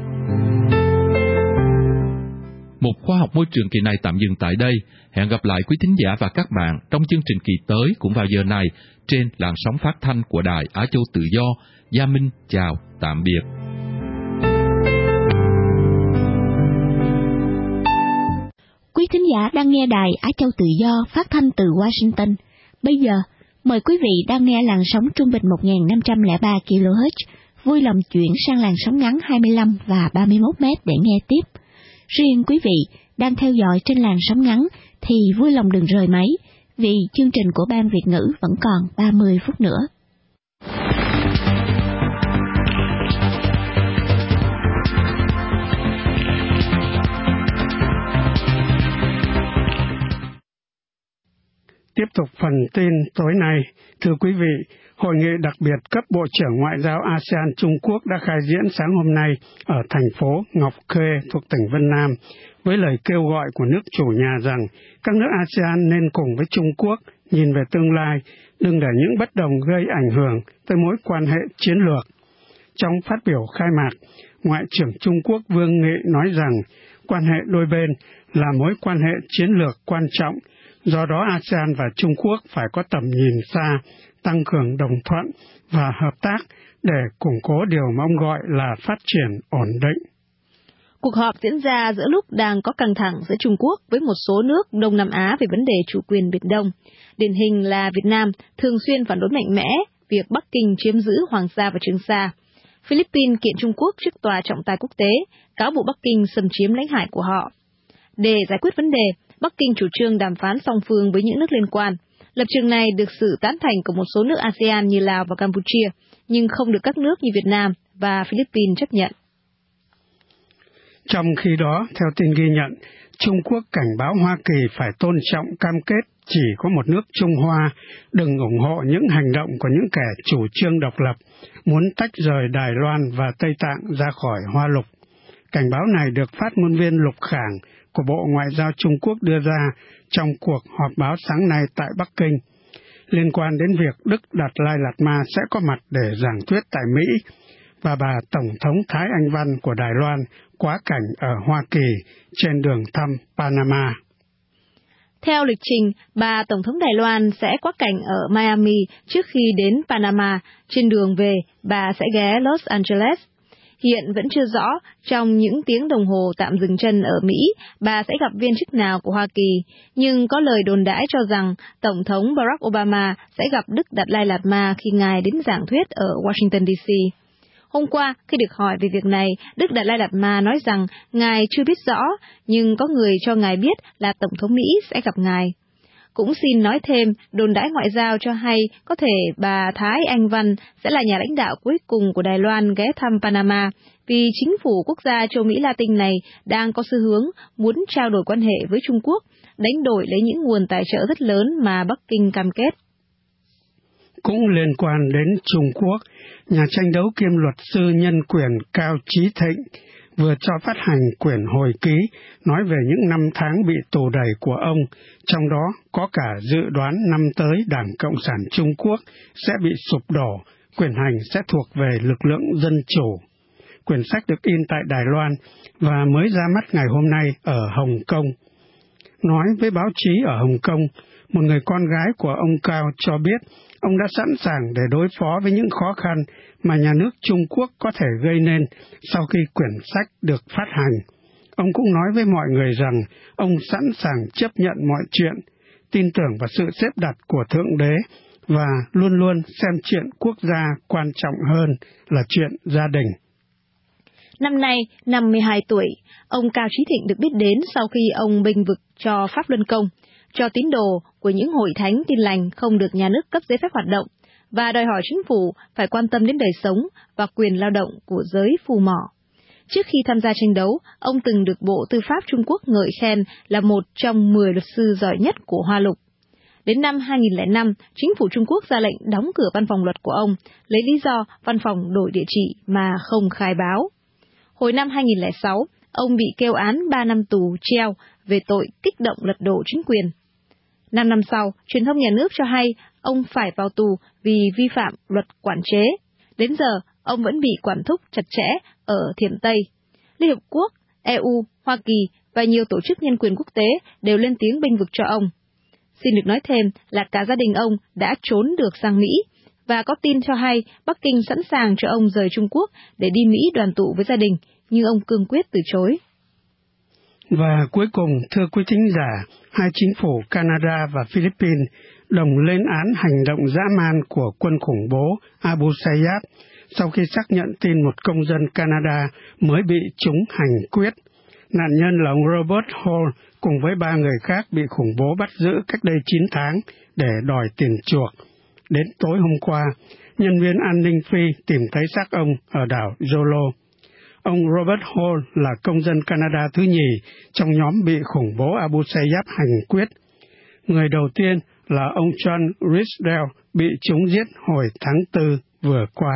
Một khoa học môi trường kỳ này tạm dừng tại đây. Hẹn gặp lại quý thính giả và các bạn trong chương trình kỳ tới cũng vào giờ này trên làn sóng phát thanh của Đài Á Châu Tự Do. Gia Minh chào, tạm biệt. Quý thính giả đang nghe Đài Á Châu Tự Do phát thanh từ Washington. Bây giờ, mời quý vị đang nghe làn sóng trung bình 1503 kHz, vui lòng chuyển sang làn sóng ngắn 25 và 31 m để nghe tiếp. Riêng quý vị đang theo dõi trên làn sóng ngắn thì vui lòng đừng rời máy, vì chương trình của Ban Việt ngữ vẫn còn 30 phút nữa. Tiếp tục phần tin tối nay, thưa quý vị, Hội nghị đặc biệt cấp Bộ trưởng Ngoại giao ASEAN Trung Quốc đã khai diễn sáng hôm nay ở thành phố Ngọc Khê thuộc tỉnh Vân Nam, với lời kêu gọi của nước chủ nhà rằng các nước ASEAN nên cùng với Trung Quốc nhìn về tương lai, đừng để những bất đồng gây ảnh hưởng tới mối quan hệ chiến lược. Trong phát biểu khai mạc, Ngoại trưởng Trung Quốc Vương Nghị nói rằng quan hệ đôi bên là mối quan hệ chiến lược quan trọng, do đó ASEAN và Trung Quốc phải có tầm nhìn xa, tăng cường đồng thuận và hợp tác để củng cố điều mà ông gọi là phát triển ổn định. Cuộc họp diễn ra giữa lúc đang có căng thẳng giữa Trung Quốc với một số nước Đông Nam Á về vấn đề chủ quyền Biển Đông. Điển hình là Việt Nam thường xuyên phản đối mạnh mẽ việc Bắc Kinh chiếm giữ Hoàng Sa và Trường Sa. Philippines kiện Trung Quốc trước tòa trọng tài quốc tế, cáo buộc Bắc Kinh xâm chiếm lãnh hải của họ. Để giải quyết vấn đề, Bắc Kinh chủ trương đàm phán song phương với những nước liên quan. Lập trường này được sự tán thành của một số nước ASEAN như Lào và Campuchia, nhưng không được các nước như Việt Nam và Philippines chấp nhận. Trong khi đó, theo tin ghi nhận, Trung Quốc cảnh báo Hoa Kỳ phải tôn trọng cam kết chỉ có một nước Trung Hoa, đừng ủng hộ những hành động của những kẻ chủ trương độc lập, muốn tách rời Đài Loan và Tây Tạng ra khỏi Hoa Lục. Cảnh báo này được phát ngôn viên Lục Khảng của Bộ Ngoại giao Trung Quốc đưa ra trong cuộc họp báo sáng nay tại Bắc Kinh, liên quan đến việc Đức Đạt Lai Lạt Ma sẽ có mặt để giảng thuyết tại Mỹ, và bà Tổng thống Thái Anh Văn của Đài Loan quá cảnh ở Hoa Kỳ trên đường thăm Panama. Theo lịch trình, bà Tổng thống Đài Loan sẽ quá cảnh ở Miami trước khi đến Panama. Trên đường về, bà sẽ ghé Los Angeles. Hiện vẫn chưa rõ trong những tiếng đồng hồ tạm dừng chân ở Mỹ, bà sẽ gặp viên chức nào của Hoa Kỳ, nhưng có lời đồn đãi cho rằng Tổng thống Barack Obama sẽ gặp Đức Đạt Lai Lạt Ma khi ngài đến giảng thuyết ở Washington DC. Hôm qua, khi được hỏi về việc này, Đức Đạt Lai Lạt Ma nói rằng ngài chưa biết rõ, nhưng có người cho ngài biết là Tổng thống Mỹ sẽ gặp ngài. Cũng xin nói thêm, đồn đãi ngoại giao cho hay có thể bà Thái Anh Văn sẽ là nhà lãnh đạo cuối cùng của Đài Loan ghé thăm Panama, vì chính phủ quốc gia châu Mỹ Latin này đang có xu hướng muốn trao đổi quan hệ với Trung Quốc, đánh đổi lấy những nguồn tài trợ rất lớn mà Bắc Kinh cam kết. Cũng liên quan đến Trung Quốc, nhà tranh đấu kiêm luật sư nhân quyền Cao Chí Thịnh vừa cho phát hành quyển hồi ký nói về những năm tháng bị tù đày của ông, trong đó có cả dự đoán năm tới Đảng Cộng sản Trung Quốc sẽ bị sụp đổ, quyền hành sẽ thuộc về lực lượng dân chủ. Quyển sách được in tại Đài Loan và mới ra mắt ngày hôm nay ở Hồng Kông. Nói với báo chí ở Hồng Kông, một người con gái của ông Cao cho biết ông đã sẵn sàng để đối phó với những khó khăn mà nhà nước Trung Quốc có thể gây nên sau khi quyển sách được phát hành. Ông cũng nói với mọi người rằng ông sẵn sàng chấp nhận mọi chuyện, tin tưởng vào sự xếp đặt của Thượng Đế và luôn luôn xem chuyện quốc gia quan trọng hơn là chuyện gia đình. Năm nay, 52 tuổi, ông Cao Chí Thịnh được biết đến sau khi ông bênh vực cho Pháp Luân Công, cho tín đồ của những hội thánh Tin lành không được nhà nước cấp giấy phép hoạt động, và đòi hỏi chính phủ phải quan tâm đến đời sống và quyền lao động của giới phù mỏ. Trước khi tham gia tranh đấu, ông từng được Bộ Tư pháp Trung Quốc ngợi khen là một trong 10 luật sư giỏi nhất của Hoa Lục. Đến năm 2005, chính phủ Trung Quốc ra lệnh đóng cửa văn phòng luật của ông, lấy lý do văn phòng đổi địa chỉ mà không khai báo. Hồi năm 2006, ông bị kêu án 3 năm tù treo về tội kích động lật đổ chính quyền. 5 năm sau, truyền thông nhà nước cho hay ông phải vào tù vì vi phạm luật quản chế. Đến giờ, ông vẫn bị quản thúc chặt chẽ ở Thiểm Tây. Liên Hợp Quốc, EU, Hoa Kỳ và nhiều tổ chức nhân quyền quốc tế đều lên tiếng bênh vực cho ông. Xin được nói thêm là cả gia đình ông đã trốn được sang Mỹ, và có tin cho hay Bắc Kinh sẵn sàng cho ông rời Trung Quốc để đi Mỹ đoàn tụ với gia đình, nhưng ông cương quyết từ chối. Và cuối cùng, thưa quý thính giả, hai chính phủ Canada và Philippines đồng lên án hành động dã man của quân khủng bố Abu Sayyaf sau khi xác nhận tin một công dân Canada mới bị chúng hành quyết. Nạn nhân là ông Robert Hall cùng với 3 người khác bị khủng bố bắt giữ cách đây 9 tháng để đòi tiền chuộc. Đến tối hôm qua, nhân viên an ninh Phi tìm thấy xác ông ở đảo Jolo. Ông Robert Hall là công dân Canada thứ nhì trong nhóm bị khủng bố Abu Sayyaf hành quyết. Người đầu tiên là ông John Risdale bị chúng giết hồi tháng 4 vừa qua.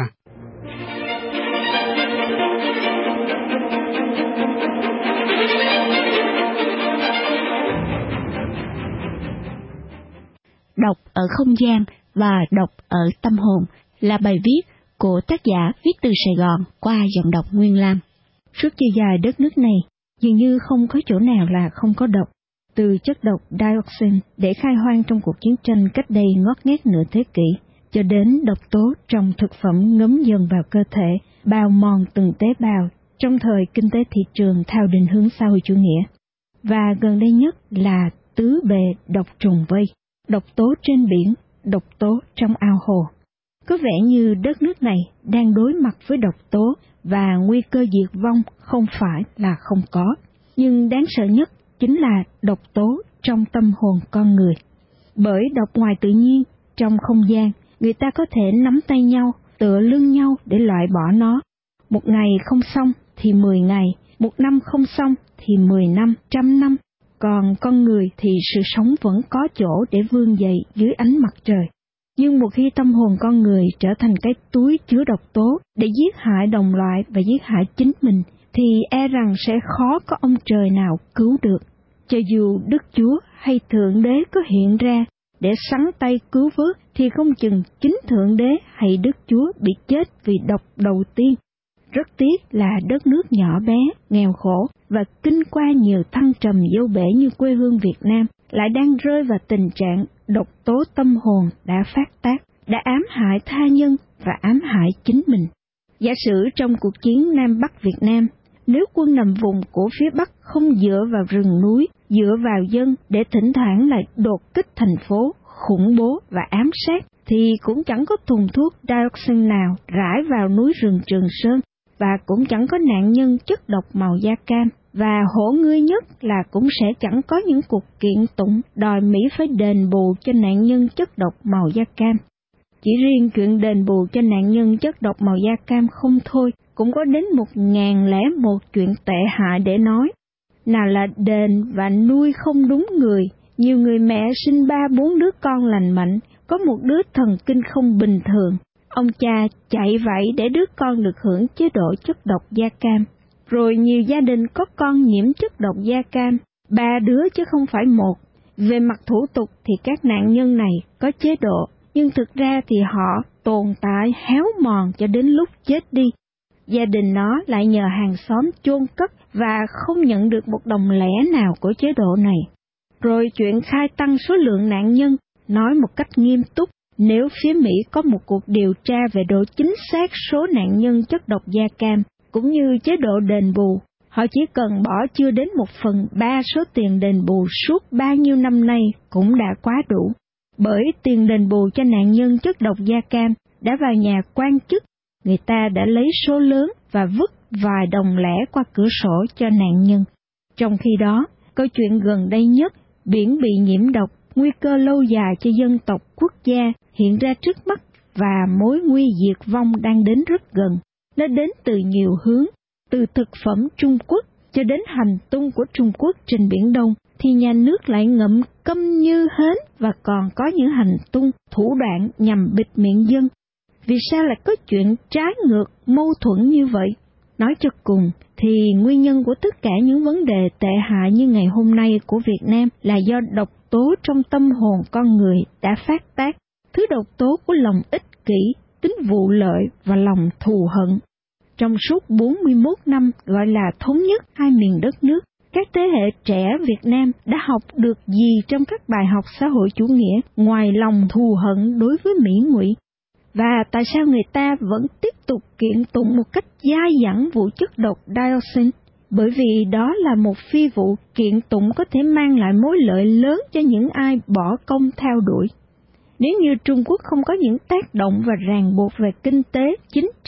Đọc ở không gian và đọc ở tâm hồn là bài viết của tác giả viết từ Sài Gòn qua giọng đọc Nguyên Lam. Suốt chiều dài đất nước này, dường như không có chỗ nào là không có độc. Từ chất độc dioxin để khai hoang trong cuộc chiến tranh cách đây ngót nghét nửa thế kỷ, cho đến độc tố trong thực phẩm ngấm dần vào cơ thể, bào mòn từng tế bào trong thời kinh tế thị trường theo định hướng xã hội chủ nghĩa. Và gần đây nhất là tứ bề độc trùng vây, độc tố trên biển, độc tố trong ao hồ. Có vẻ như đất nước này đang đối mặt với độc tố và nguy cơ diệt vong không phải là không có. Nhưng đáng sợ nhất chính là độc tố trong tâm hồn con người. Bởi độc ngoài tự nhiên, trong không gian, người ta có thể nắm tay nhau, tựa lưng nhau để loại bỏ nó. Một ngày không xong thì 10 ngày, một năm không xong thì 10 năm, 100 năm. Còn con người thì sự sống vẫn có chỗ để vươn dậy dưới ánh mặt trời. Nhưng một khi tâm hồn con người trở thành cái túi chứa độc tố để giết hại đồng loại và giết hại chính mình, thì e rằng sẽ khó có ông trời nào cứu được. Cho dù Đức Chúa hay Thượng Đế có hiện ra để sắn tay cứu vớt, thì không chừng chính Thượng Đế hay Đức Chúa bị chết vì độc đầu tiên. Rất tiếc là đất nước nhỏ bé, nghèo khổ và kinh qua nhiều thăng trầm dâu bể như quê hương Việt Nam lại đang rơi vào tình trạng độc tố tâm hồn đã phát tác, đã ám hại tha nhân và ám hại chính mình. Giả sử trong cuộc chiến Nam Bắc Việt Nam, nếu quân nằm vùng của phía Bắc không dựa vào rừng núi, dựa vào dân để thỉnh thoảng lại đột kích thành phố, khủng bố và ám sát, thì cũng chẳng có thùng thuốc dioxin nào rải vào núi rừng Trường Sơn, và cũng chẳng có nạn nhân chất độc màu da cam, và hổ ngươi nhất là cũng sẽ chẳng có những cuộc kiện tụng đòi Mỹ phải đền bù cho nạn nhân chất độc màu da cam. Chỉ riêng chuyện đền bù cho nạn nhân chất độc màu da cam không thôi, cũng có đến 1001 chuyện tệ hại để nói. Nào là đền và nuôi không đúng người, nhiều người mẹ sinh 3-4 đứa con lành mạnh, có một đứa thần kinh không bình thường. Ông cha chạy vậy để đứa con được hưởng chế độ chất độc da cam. Rồi nhiều gia đình có con nhiễm chất độc da cam, 3 đứa chứ không phải một. Về mặt thủ tục thì các nạn nhân này có chế độ, nhưng thực ra thì họ tồn tại héo mòn cho đến lúc chết đi. Gia đình nó lại nhờ hàng xóm chôn cất và không nhận được một đồng lẻ nào của chế độ này. Rồi chuyện khai tăng số lượng nạn nhân, nói một cách nghiêm túc, nếu phía Mỹ có một cuộc điều tra về độ chính xác số nạn nhân chất độc da cam, cũng như chế độ đền bù, họ chỉ cần bỏ chưa đến 1/3 số tiền đền bù suốt bao nhiêu năm nay cũng đã quá đủ. Bởi tiền đền bù cho nạn nhân chất độc da cam đã vào nhà quan chức, người ta đã lấy số lớn và vứt vài đồng lẻ qua cửa sổ cho nạn nhân. Trong khi đó, câu chuyện gần đây nhất, biển bị nhiễm độc, nguy cơ lâu dài cho dân tộc quốc gia hiện ra trước mắt và mối nguy diệt vong đang đến rất gần. Nó đến từ nhiều hướng, từ thực phẩm Trung Quốc cho đến hành tung của Trung Quốc trên Biển Đông, thì nhà nước lại ngậm câm như hến và còn có những hành tung, thủ đoạn nhằm bịt miệng dân. Vì sao lại có chuyện trái ngược, mâu thuẫn như vậy? Nói cho cùng, thì nguyên nhân của tất cả những vấn đề tệ hại như ngày hôm nay của Việt Nam là do độc tố trong tâm hồn con người đã phát tác. Thứ độc tố của lòng ích kỷ, tính vụ lợi và lòng thù hận. Trong suốt 41 năm gọi là thống nhất hai miền đất nước, các thế hệ trẻ Việt Nam đã học được gì trong các bài học xã hội chủ nghĩa ngoài lòng thù hận đối với Mỹ ngụy? Và tại sao người ta vẫn tiếp tục kiện tụng một cách dai dẳng vụ chất độc dioxin? Bởi vì đó là một phi vụ kiện tụng có thể mang lại mối lợi lớn cho những ai bỏ công theo đuổi. Nếu như Trung Quốc không có những tác động và ràng buộc về kinh tế, chính trị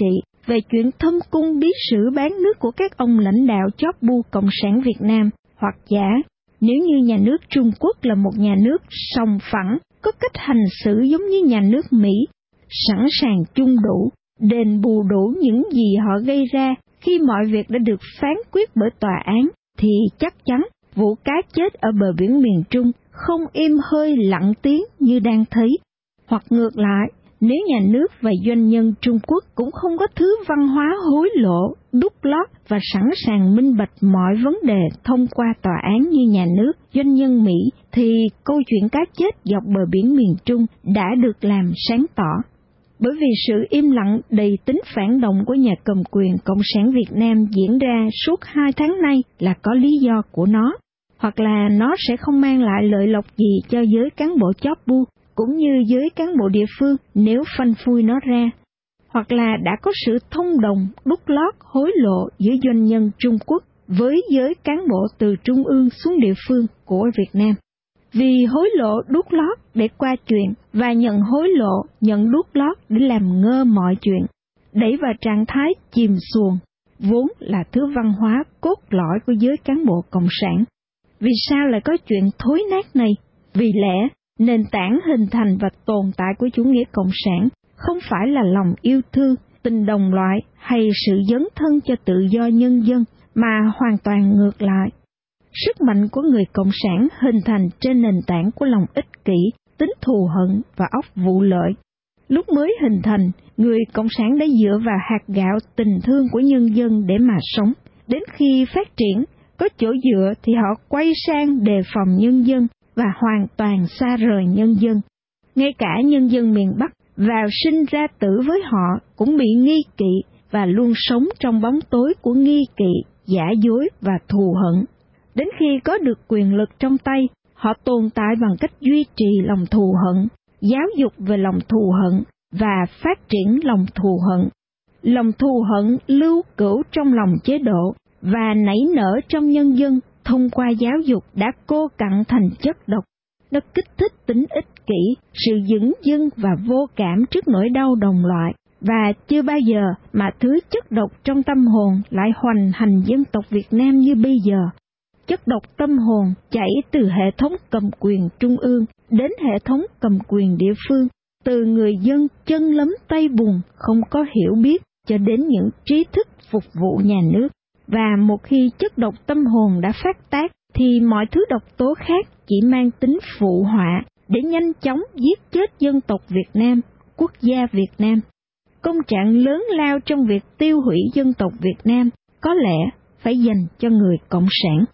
về chuyện thâm cung bí sử bán nước của các ông lãnh đạo chóp bu Cộng sản Việt Nam, hoặc giả nếu như nhà nước Trung Quốc là một nhà nước sòng phẳng, có cách hành xử giống như nhà nước Mỹ, sẵn sàng chung đủ, đền bù đủ những gì họ gây ra khi mọi việc đã được phán quyết bởi tòa án, thì chắc chắn vụ cá chết ở bờ biển miền Trung không im hơi lặng tiếng như đang thấy. Hoặc ngược lại, nếu nhà nước và doanh nhân Trung Quốc cũng không có thứ văn hóa hối lộ, đút lót và sẵn sàng minh bạch mọi vấn đề thông qua tòa án như nhà nước, doanh nhân Mỹ, thì câu chuyện cá chết dọc bờ biển miền Trung đã được làm sáng tỏ. Bởi vì sự im lặng đầy tính phản động của nhà cầm quyền Cộng sản Việt Nam diễn ra suốt 2 tháng nay là có lý do của nó, hoặc là nó sẽ không mang lại lợi lộc gì cho giới cán bộ chóp bu, cũng như giới cán bộ địa phương nếu phanh phui nó ra, hoặc là đã có sự thông đồng, đút lót, hối lộ giữa doanh nhân Trung Quốc với giới cán bộ từ trung ương xuống địa phương của Việt Nam. Vì hối lộ đút lót để qua chuyện và nhận hối lộ, nhận đút lót để làm ngơ mọi chuyện, đẩy vào trạng thái chìm xuồng, vốn là thứ văn hóa cốt lõi của giới cán bộ cộng sản. Vì sao lại có chuyện thối nát này? Vì lẽ nền tảng hình thành và tồn tại của chủ nghĩa cộng sản không phải là lòng yêu thương, tình đồng loại hay sự dấn thân cho tự do nhân dân, mà hoàn toàn ngược lại. Sức mạnh của người cộng sản hình thành trên nền tảng của lòng ích kỷ, tính thù hận và óc vụ lợi. Lúc mới hình thành, người cộng sản đã dựa vào hạt gạo tình thương của nhân dân để mà sống. Đến khi phát triển, có chỗ dựa thì họ quay sang đề phòng nhân dân và hoàn toàn xa rời nhân dân. Ngay cả nhân dân miền Bắc vào sinh ra tử với họ cũng bị nghi kỵ và luôn sống trong bóng tối của nghi kỵ, giả dối và thù hận. Đến khi có được quyền lực trong tay, họ tồn tại bằng cách duy trì lòng thù hận, giáo dục về lòng thù hận và phát triển lòng thù hận. Lòng thù hận lưu cữu trong lòng chế độ và nảy nở trong nhân dân thông qua giáo dục đã cô cặn thành chất độc. Nó kích thích tính ích kỷ, sự dửng dưng và vô cảm trước nỗi đau đồng loại, và chưa bao giờ mà thứ chất độc trong tâm hồn lại hoành hành dân tộc Việt Nam như bây giờ. Chất độc tâm hồn chảy từ hệ thống cầm quyền trung ương đến hệ thống cầm quyền địa phương, từ người dân chân lấm tay bùn không có hiểu biết cho đến những trí thức phục vụ nhà nước. Và một khi chất độc tâm hồn đã phát tác, thì mọi thứ độc tố khác chỉ mang tính phụ họa để nhanh chóng giết chết dân tộc Việt Nam, quốc gia Việt Nam. Công trạng lớn lao trong việc tiêu hủy dân tộc Việt Nam có lẽ phải dành cho người cộng sản.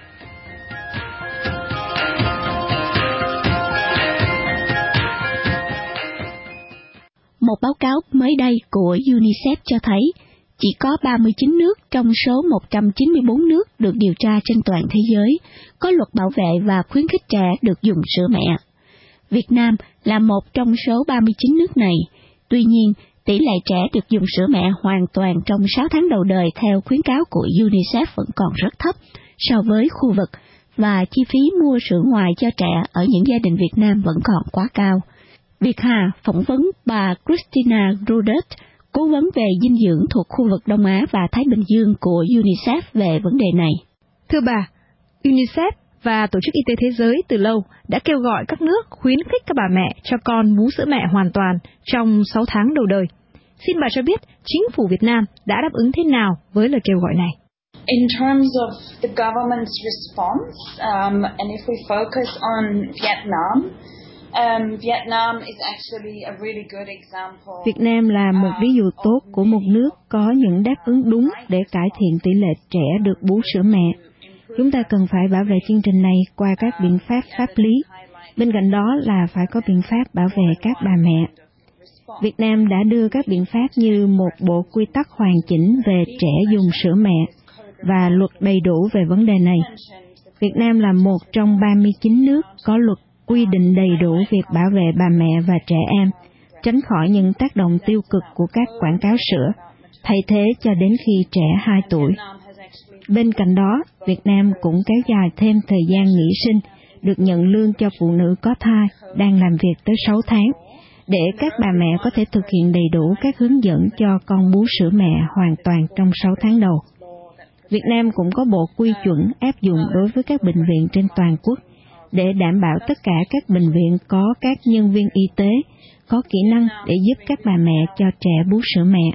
Một báo cáo mới đây của UNICEF cho thấy chỉ có 39 nước trong số 194 nước được điều tra trên toàn thế giới có luật bảo vệ và khuyến khích trẻ được dùng sữa mẹ. Việt Nam là một trong số 39 nước này. Tuy nhiên, tỷ lệ trẻ được dùng sữa mẹ hoàn toàn trong 6 tháng đầu đời theo khuyến cáo của UNICEF vẫn còn rất thấp so với khu vực, và chi phí mua sữa ngoài cho trẻ ở những gia đình Việt Nam vẫn còn quá cao. Việt Hà phỏng vấn bà Christina Rudert, cố vấn về dinh dưỡng thuộc khu vực Đông Á và Thái Bình Dương của UNICEF về vấn đề này. Thưa bà, UNICEF và Tổ chức Y tế Thế giới từ lâu đã kêu gọi các nước khuyến khích các bà mẹ cho con bú sữa mẹ hoàn toàn trong 6 tháng đầu đời. Xin bà cho biết chính phủ Việt Nam đã đáp ứng thế nào với lời kêu gọi này? In terms of the government's response, and if we focus on Vietnam, Vietnam is actually a really good example. Việt Nam là một ví dụ tốt của một nước có những đáp ứng đúng để cải thiện tỷ lệ trẻ được bú sữa mẹ. Chúng ta cần phải bảo vệ chương trình này qua các biện pháp pháp lý. Bên cạnh đó là phải có biện pháp bảo vệ các bà mẹ. Việt Nam đã đưa các biện pháp như một bộ quy tắc hoàn chỉnh về trẻ dùng sữa mẹ và luật đầy đủ về vấn đề này. Việt Nam là một trong 39 nước có luật quy định đầy đủ việc bảo vệ bà mẹ và trẻ em, tránh khỏi những tác động tiêu cực của các quảng cáo sữa, thay thế cho đến khi trẻ 2 tuổi. Bên cạnh đó, Việt Nam cũng kéo dài thêm thời gian nghỉ sinh, được nhận lương cho phụ nữ có thai, đang làm việc tới 6 tháng, để các bà mẹ có thể thực hiện đầy đủ các hướng dẫn cho con bú sữa mẹ hoàn toàn trong 6 tháng đầu. Việt Nam cũng có bộ quy chuẩn áp dụng đối với các bệnh viện trên toàn quốc để đảm bảo tất cả các bệnh viện có các nhân viên y tế có kỹ năng để giúp các bà mẹ cho trẻ bú sữa mẹ.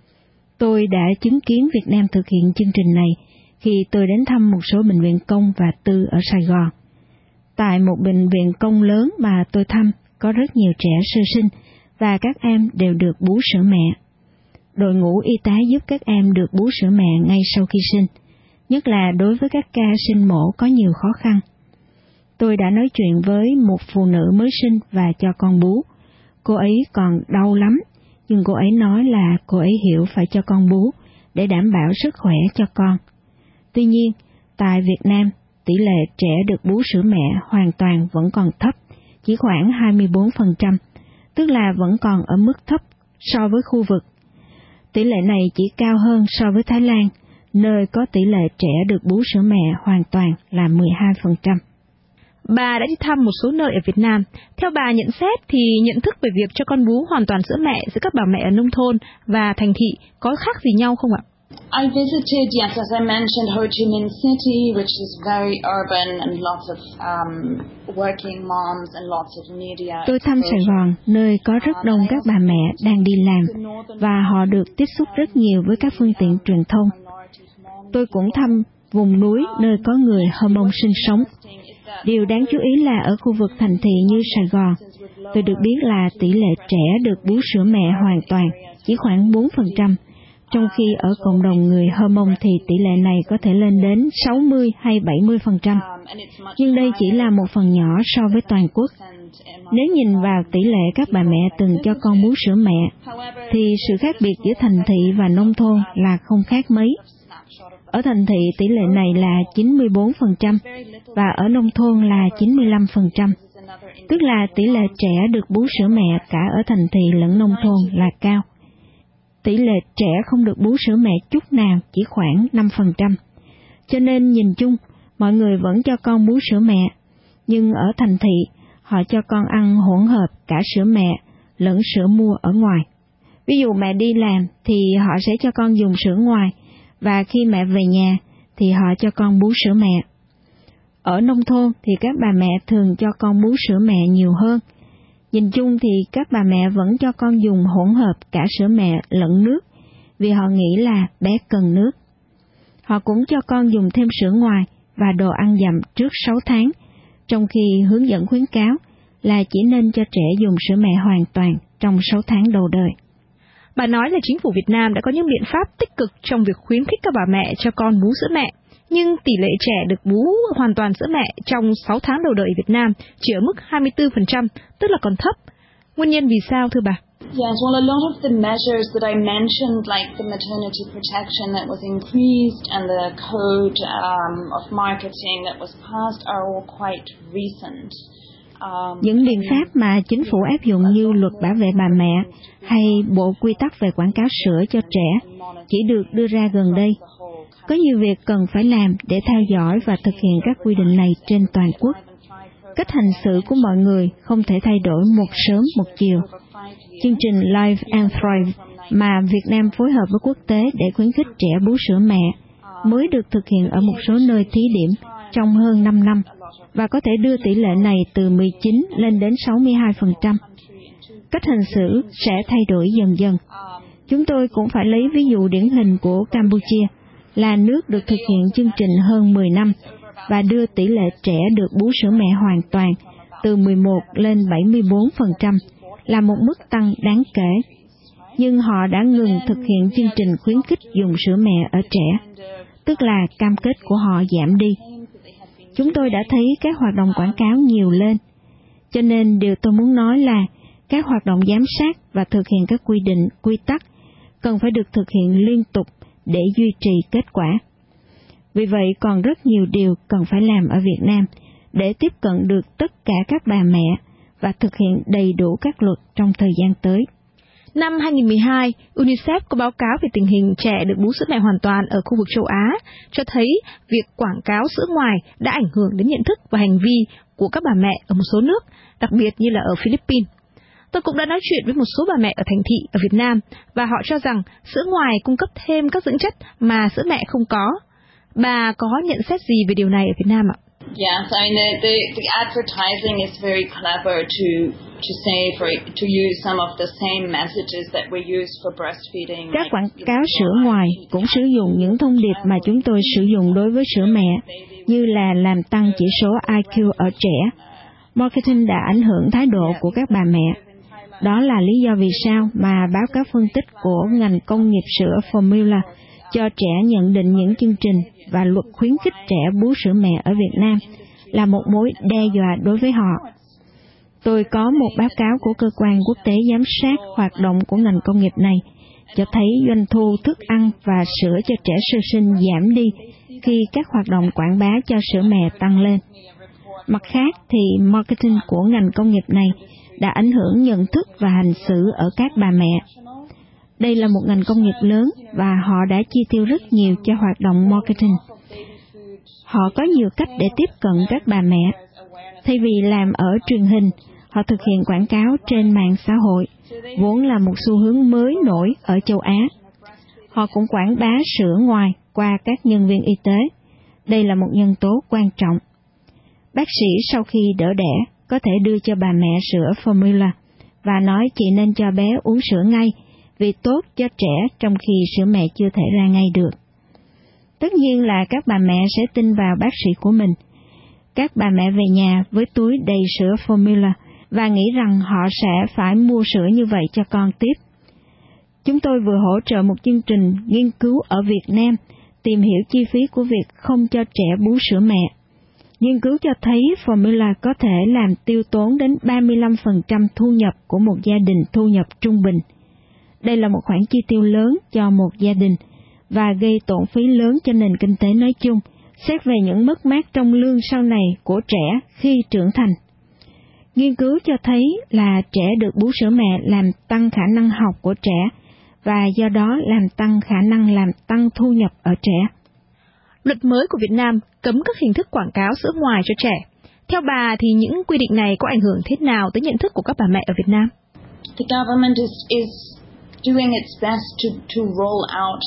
Tôi đã chứng kiến Việt Nam thực hiện chương trình này khi tôi đến thăm một số bệnh viện công và tư ở Sài Gòn. Tại một bệnh viện công lớn mà tôi thăm có rất nhiều trẻ sơ sinh và các em đều được bú sữa mẹ. Đội ngũ y tá giúp các em được bú sữa mẹ ngay sau khi sinh, nhất là đối với các ca sinh mổ có nhiều khó khăn. Tôi đã nói chuyện với một phụ nữ mới sinh và cho con bú. Cô ấy còn đau lắm, nhưng cô ấy nói là cô ấy hiểu phải cho con bú để đảm bảo sức khỏe cho con. Tuy nhiên, tại Việt Nam, tỷ lệ trẻ được bú sữa mẹ hoàn toàn vẫn còn thấp, chỉ khoảng 24%, tức là vẫn còn ở mức thấp so với khu vực. Tỷ lệ này chỉ cao hơn so với Thái Lan, nơi có tỷ lệ trẻ được bú sữa mẹ hoàn toàn là 12%. Bà đã đi thăm một số nơi ở Việt Nam. Theo bà nhận xét thì nhận thức về việc cho con bú hoàn toàn sữa mẹ giữa các bà mẹ ở nông thôn và thành thị có khác gì nhau không ạ? I visited, yes, as I mentioned, Ho Chi Minh City, which is very urban and lots of working moms and lots of media. Tôi thăm Sài Gòn, nơi có rất đông các bà mẹ đang đi làm và họ được tiếp xúc rất nhiều với các phương tiện truyền thông. Tôi cũng thăm vùng núi nơi có người Hơ Mông sinh sống. Điều đáng chú ý là ở khu vực thành thị như Sài Gòn, tôi được biết là tỷ lệ trẻ được bú sữa mẹ hoàn toàn chỉ khoảng 4%, trong khi ở cộng đồng người Hơ Mông thì tỷ lệ này có thể lên đến 60 hay 70%. Nhưng đây chỉ là một phần nhỏ so với toàn quốc. Nếu nhìn vào tỷ lệ các bà mẹ từng cho con bú sữa mẹ, thì sự khác biệt giữa thành thị và nông thôn là không khác mấy. Ở thành thị tỷ lệ này là 94% và ở nông thôn là 95%, tức là tỷ lệ trẻ được bú sữa mẹ cả ở thành thị lẫn nông thôn là cao. Tỷ lệ trẻ không được bú sữa mẹ chút nào chỉ khoảng 5%. Cho nên nhìn chung, mọi người vẫn cho con bú sữa mẹ, nhưng ở thành thị, họ cho con ăn hỗn hợp cả sữa mẹ lẫn sữa mua ở ngoài. Ví dụ mẹ đi làm thì họ sẽ cho con dùng sữa ngoài, và khi mẹ về nhà thì họ cho con bú sữa mẹ. Ở nông thôn thì các bà mẹ thường cho con bú sữa mẹ nhiều hơn. Nhìn chung thì các bà mẹ vẫn cho con dùng hỗn hợp cả sữa mẹ lẫn nước, vì họ nghĩ là bé cần nước. Họ cũng cho con dùng thêm sữa ngoài và đồ ăn dặm trước 6 tháng, trong khi hướng dẫn khuyến cáo là chỉ nên cho trẻ dùng sữa mẹ hoàn toàn trong 6 tháng đầu đời. Bà nói là chính phủ Việt Nam đã có những biện pháp tích cực trong việc khuyến khích các bà mẹ cho con bú sữa mẹ, nhưng tỷ lệ trẻ được bú hoàn toàn sữa mẹ trong 6 tháng đầu đời ở Việt Nam chỉ ở mức 24%, tức là còn thấp. Nguyên nhân vì sao thưa bà? Yes, well, a lot of the measures that I mentioned, like the maternity protection that was increased and the code of marketing that was passed are all quite recent. Những biện pháp mà chính phủ áp dụng như luật bảo vệ bà mẹ hay bộ quy tắc về quảng cáo sữa cho trẻ chỉ được đưa ra gần đây. Có nhiều việc cần phải làm để theo dõi và thực hiện các quy định này trên toàn quốc. Cách hành xử của mọi người không thể thay đổi một sớm một chiều. Chương trình Live and Thrive mà Việt Nam phối hợp với quốc tế để khuyến khích trẻ bú sữa mẹ mới được thực hiện ở một số nơi thí điểm trong hơn 5 năm và có thể đưa tỷ lệ này từ 19 lên đến 62%. Cách hành xử sẽ thay đổi dần dần. Chúng tôi cũng phải lấy ví dụ điển hình của Campuchia, là nước được thực hiện chương trình hơn 10 năm và đưa tỷ lệ trẻ được bú sữa mẹ hoàn toàn từ 11 lên 74%, là một mức tăng đáng kể. Nhưng họ đã ngừng thực hiện chương trình khuyến khích dùng sữa mẹ ở trẻ, tức là cam kết của họ giảm đi. Chúng tôi đã thấy các hoạt động quảng cáo nhiều lên, cho nên điều tôi muốn nói là các hoạt động giám sát và thực hiện các quy định, quy tắc cần phải được thực hiện liên tục để duy trì kết quả. Vì vậy còn rất nhiều điều cần phải làm ở Việt Nam để tiếp cận được tất cả các bà mẹ và thực hiện đầy đủ các luật trong thời gian tới. Năm 2012, UNICEF có báo cáo về tình hình trẻ được bú sữa mẹ hoàn toàn ở khu vực châu Á, cho thấy việc quảng cáo sữa ngoài đã ảnh hưởng đến nhận thức và hành vi của các bà mẹ ở một số nước, đặc biệt như là ở Philippines. Tôi cũng đã nói chuyện với một số bà mẹ ở thành thị ở Việt Nam và họ cho rằng sữa ngoài cung cấp thêm các dưỡng chất mà sữa mẹ không có. Bà có nhận xét gì về điều này ở Việt Nam ạ? Yes, I mean the advertising is very clever to say to use some of the same messages that we use for breastfeeding. Các quảng cáo sữa ngoài cũng sử dụng những thông điệp mà chúng tôi sử dụng đối với sữa mẹ, như là làm tăng chỉ số IQ ở trẻ. Marketing đã ảnh hưởng thái độ của các bà mẹ. Đó là lý do vì sao mà báo cáo phân tích của ngành công nghiệp sữa Formula cho trẻ nhận định những chương trình và luật khuyến khích trẻ bú sữa mẹ ở Việt Nam là một mối đe dọa đối với họ. Tôi có một báo cáo của cơ quan quốc tế giám sát hoạt động của ngành công nghiệp này, cho thấy doanh thu thức ăn và sữa cho trẻ sơ sinh giảm đi khi các hoạt động quảng bá cho sữa mẹ tăng lên. Mặt khác thì marketing của ngành công nghiệp này đã ảnh hưởng nhận thức và hành xử ở các bà mẹ. Đây là một ngành công nghiệp lớn và họ đã chi tiêu rất nhiều cho hoạt động marketing. Họ có nhiều cách để tiếp cận các bà mẹ. Thay vì làm ở truyền hình, họ thực hiện quảng cáo trên mạng xã hội, vốn là một xu hướng mới nổi ở châu Á. Họ cũng quảng bá sữa ngoài qua các nhân viên y tế. Đây là một nhân tố quan trọng. Bác sĩ sau khi đỡ đẻ có thể đưa cho bà mẹ sữa formula và nói chị nên cho bé uống sữa ngay vì tốt cho trẻ trong khi sữa mẹ chưa thể ra ngay được. Tất nhiên là các bà mẹ sẽ tin vào bác sĩ của mình. Các bà mẹ về nhà với túi đầy sữa formula và nghĩ rằng họ sẽ phải mua sữa như vậy cho con tiếp. Chúng tôi vừa hỗ trợ một chương trình nghiên cứu ở Việt Nam tìm hiểu chi phí của việc không cho trẻ bú sữa mẹ. Nghiên cứu cho thấy formula có thể làm tiêu tốn đến 35% thu nhập của một gia đình thu nhập trung bình. Đây là một khoản chi tiêu lớn cho một gia đình và gây tổn phí lớn cho nền kinh tế nói chung, xét về những mất mát trong lương sau này của trẻ khi trưởng thành. Nghiên cứu cho thấy là trẻ được bú sữa mẹ làm tăng khả năng học của trẻ và do đó làm tăng khả năng làm tăng thu nhập ở trẻ. Luật mới của Việt Nam cấm các hình thức quảng cáo sữa ngoài cho trẻ. Theo bà thì những quy định này có ảnh hưởng thế nào tới nhận thức của các bà mẹ ở Việt Nam? The government is doing its best to roll out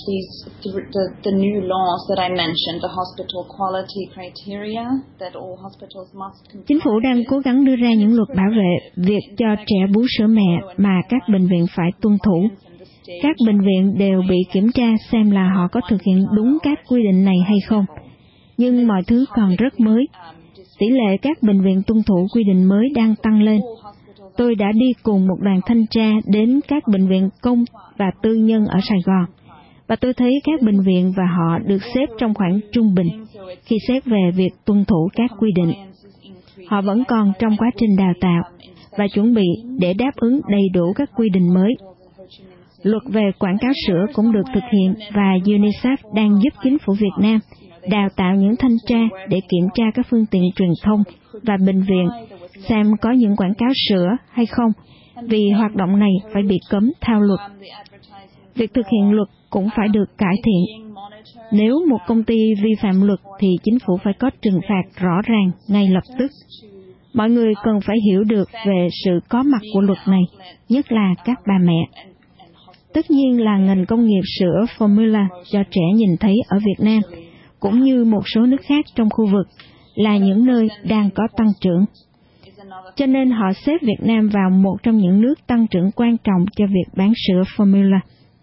the new laws that I mentioned, the hospital quality criteria that all hospitals must comply. Chính phủ đang cố gắng đưa ra những luật bảo vệ việc cho trẻ bú sữa mẹ mà các bệnh viện phải tuân thủ. Các bệnh viện đều bị kiểm tra xem là họ có thực hiện đúng các quy định này hay không. Nhưng mọi thứ còn rất mới. Tỷ lệ các bệnh viện tuân thủ quy định mới đang tăng lên. Tôi đã đi cùng một đoàn thanh tra đến các bệnh viện công và tư nhân ở Sài Gòn, và tôi thấy các bệnh viện và họ được xếp trong khoảng trung bình khi xét về việc tuân thủ các quy định. Họ vẫn còn trong quá trình đào tạo và chuẩn bị để đáp ứng đầy đủ các quy định mới. Luật về quảng cáo sữa cũng được thực hiện và UNICEF đang giúp chính phủ Việt Nam đào tạo những thanh tra để kiểm tra các phương tiện truyền thông và bệnh viện xem có những quảng cáo sữa hay không, vì hoạt động này phải bị cấm theo luật. Việc thực hiện luật cũng phải được cải thiện. Nếu một công ty vi phạm luật thì chính phủ phải có trừng phạt rõ ràng ngay lập tức. Mọi người cần phải hiểu được về sự có mặt của luật này, nhất là các bà mẹ. Tất nhiên là ngành công nghiệp sữa formula cho trẻ nhìn thấy ở Việt Nam, cũng như một số nước khác trong khu vực, là những nơi đang có tăng trưởng. Cho nên họ xếp Việt Nam vào một trong những nước tăng trưởng quan trọng cho việc bán sữa formula.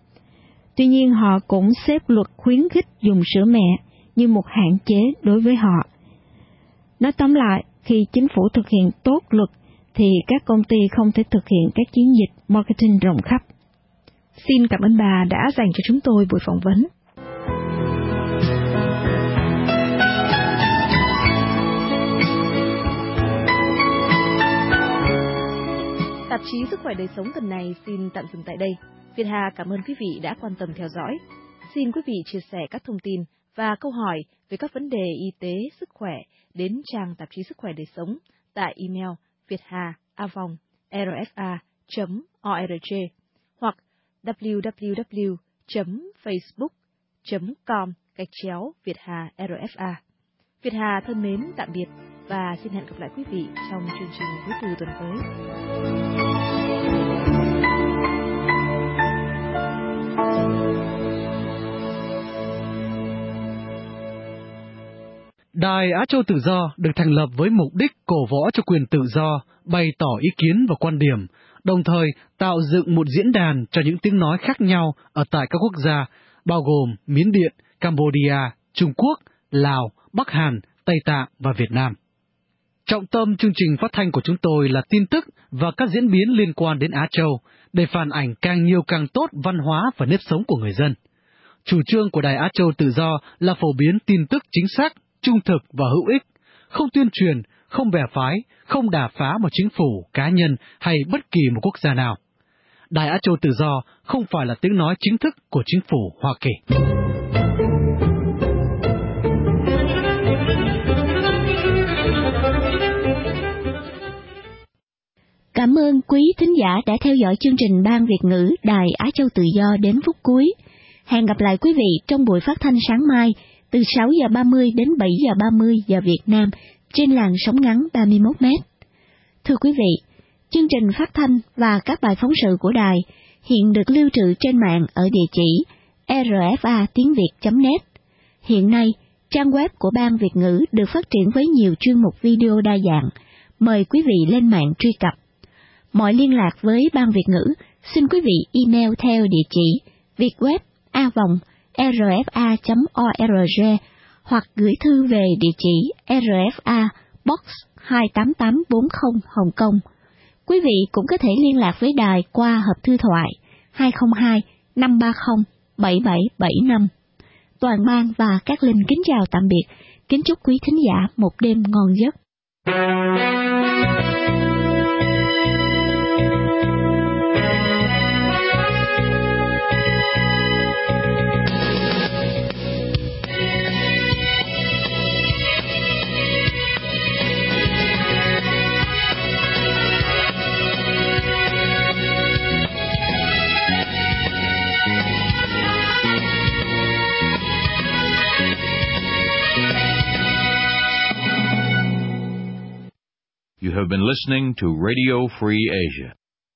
Tuy nhiên họ cũng xếp luật khuyến khích dùng sữa mẹ như một hạn chế đối với họ. Nói tóm lại, khi chính phủ thực hiện tốt luật, thì các công ty không thể thực hiện các chiến dịch marketing rộng khắp. Xin cảm ơn bà đã dành cho chúng tôi buổi phỏng vấn. Tạp chí Sức khỏe đời sống tuần này xin tạm dừng tại đây. Việt Hà cảm ơn quý vị đã quan tâm theo dõi. Xin quý vị chia sẻ các thông tin và câu hỏi về các vấn đề y tế, sức khỏe đến trang tạp chí Sức khỏe đời sống tại email vietha@rfa.org hoặc www.facebook.com/Vietha RFA. Việt Hà thân mến tạm biệt và xin hẹn gặp lại quý vị trong chương trình thứ tư tuần tới. Đài Á Châu Tự Do được thành lập với mục đích cổ võ cho quyền tự do, bày tỏ ý kiến và quan điểm, đồng thời tạo dựng một diễn đàn cho những tiếng nói khác nhau ở tại các quốc gia, bao gồm Miến Điện, Cambodia, Trung Quốc, Lào, Bắc Hàn, Tây Tạng và Việt Nam. Trọng tâm chương trình phát thanh của chúng tôi là tin tức và các diễn biến liên quan đến Á Châu, để phản ảnh càng nhiều càng tốt văn hóa và nếp sống của người dân. Chủ trương của Đài Á Châu Tự Do là phổ biến tin tức chính xác, trung thực và hữu ích, không tuyên truyền, không bè phái, không đà phá một chính phủ, cá nhân hay bất kỳ một quốc gia nào. Đài Á Châu Tự Do không phải là tiếng nói chính thức của chính phủ Hoa Kỳ. Cảm ơn quý thính giả đã theo dõi chương trình Ban Việt ngữ Đài Á Châu Tự Do đến phút cuối. Hẹn gặp lại quý vị trong buổi phát thanh sáng mai từ 6 giờ 30 đến 7 giờ 30 giờ Việt Nam trên làn sóng ngắn 31 m. Thưa quý vị, chương trình phát thanh và các bài phóng sự của đài hiện được lưu trữ trên mạng ở địa chỉ rfa.tiếng.việt.net. Hiện nay, trang web của Ban Việt ngữ được phát triển với nhiều chuyên mục video đa dạng. Mời quý vị lên mạng truy cập. Mọi liên lạc với Ban Việt ngữ, xin quý vị email theo địa chỉ vietweb@rfa.org hoặc gửi thư về địa chỉ RFA Box 28840 Hồng Kông. Quý vị cũng có thể liên lạc với đài qua hộp thư thoại 202 530 7775. Toàn ban và các linh kính chào tạm biệt, kính chúc quý thính giả một đêm ngon giấc. You have been listening to Radio Free Asia.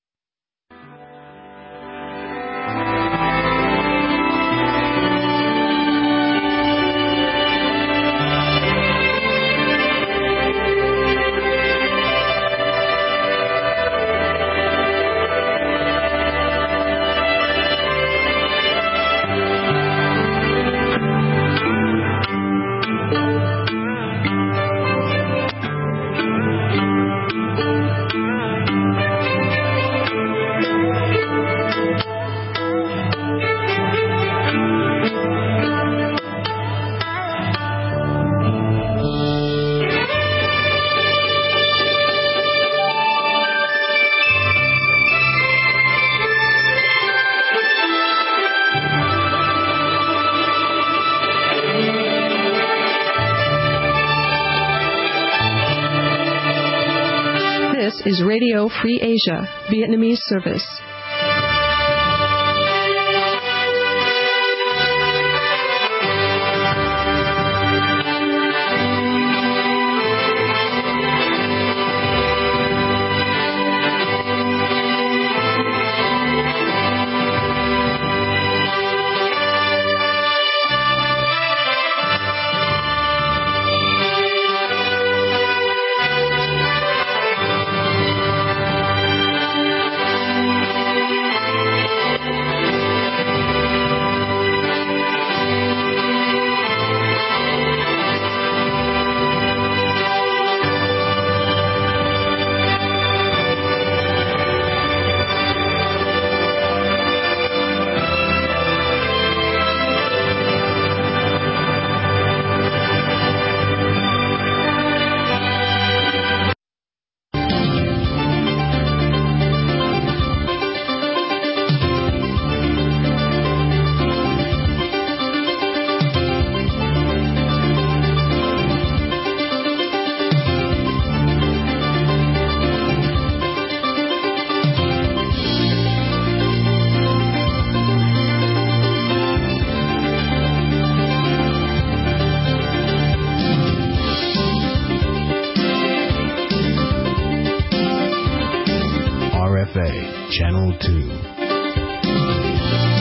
Is Radio Free Asia, Vietnamese service. Cafe, Channel 2.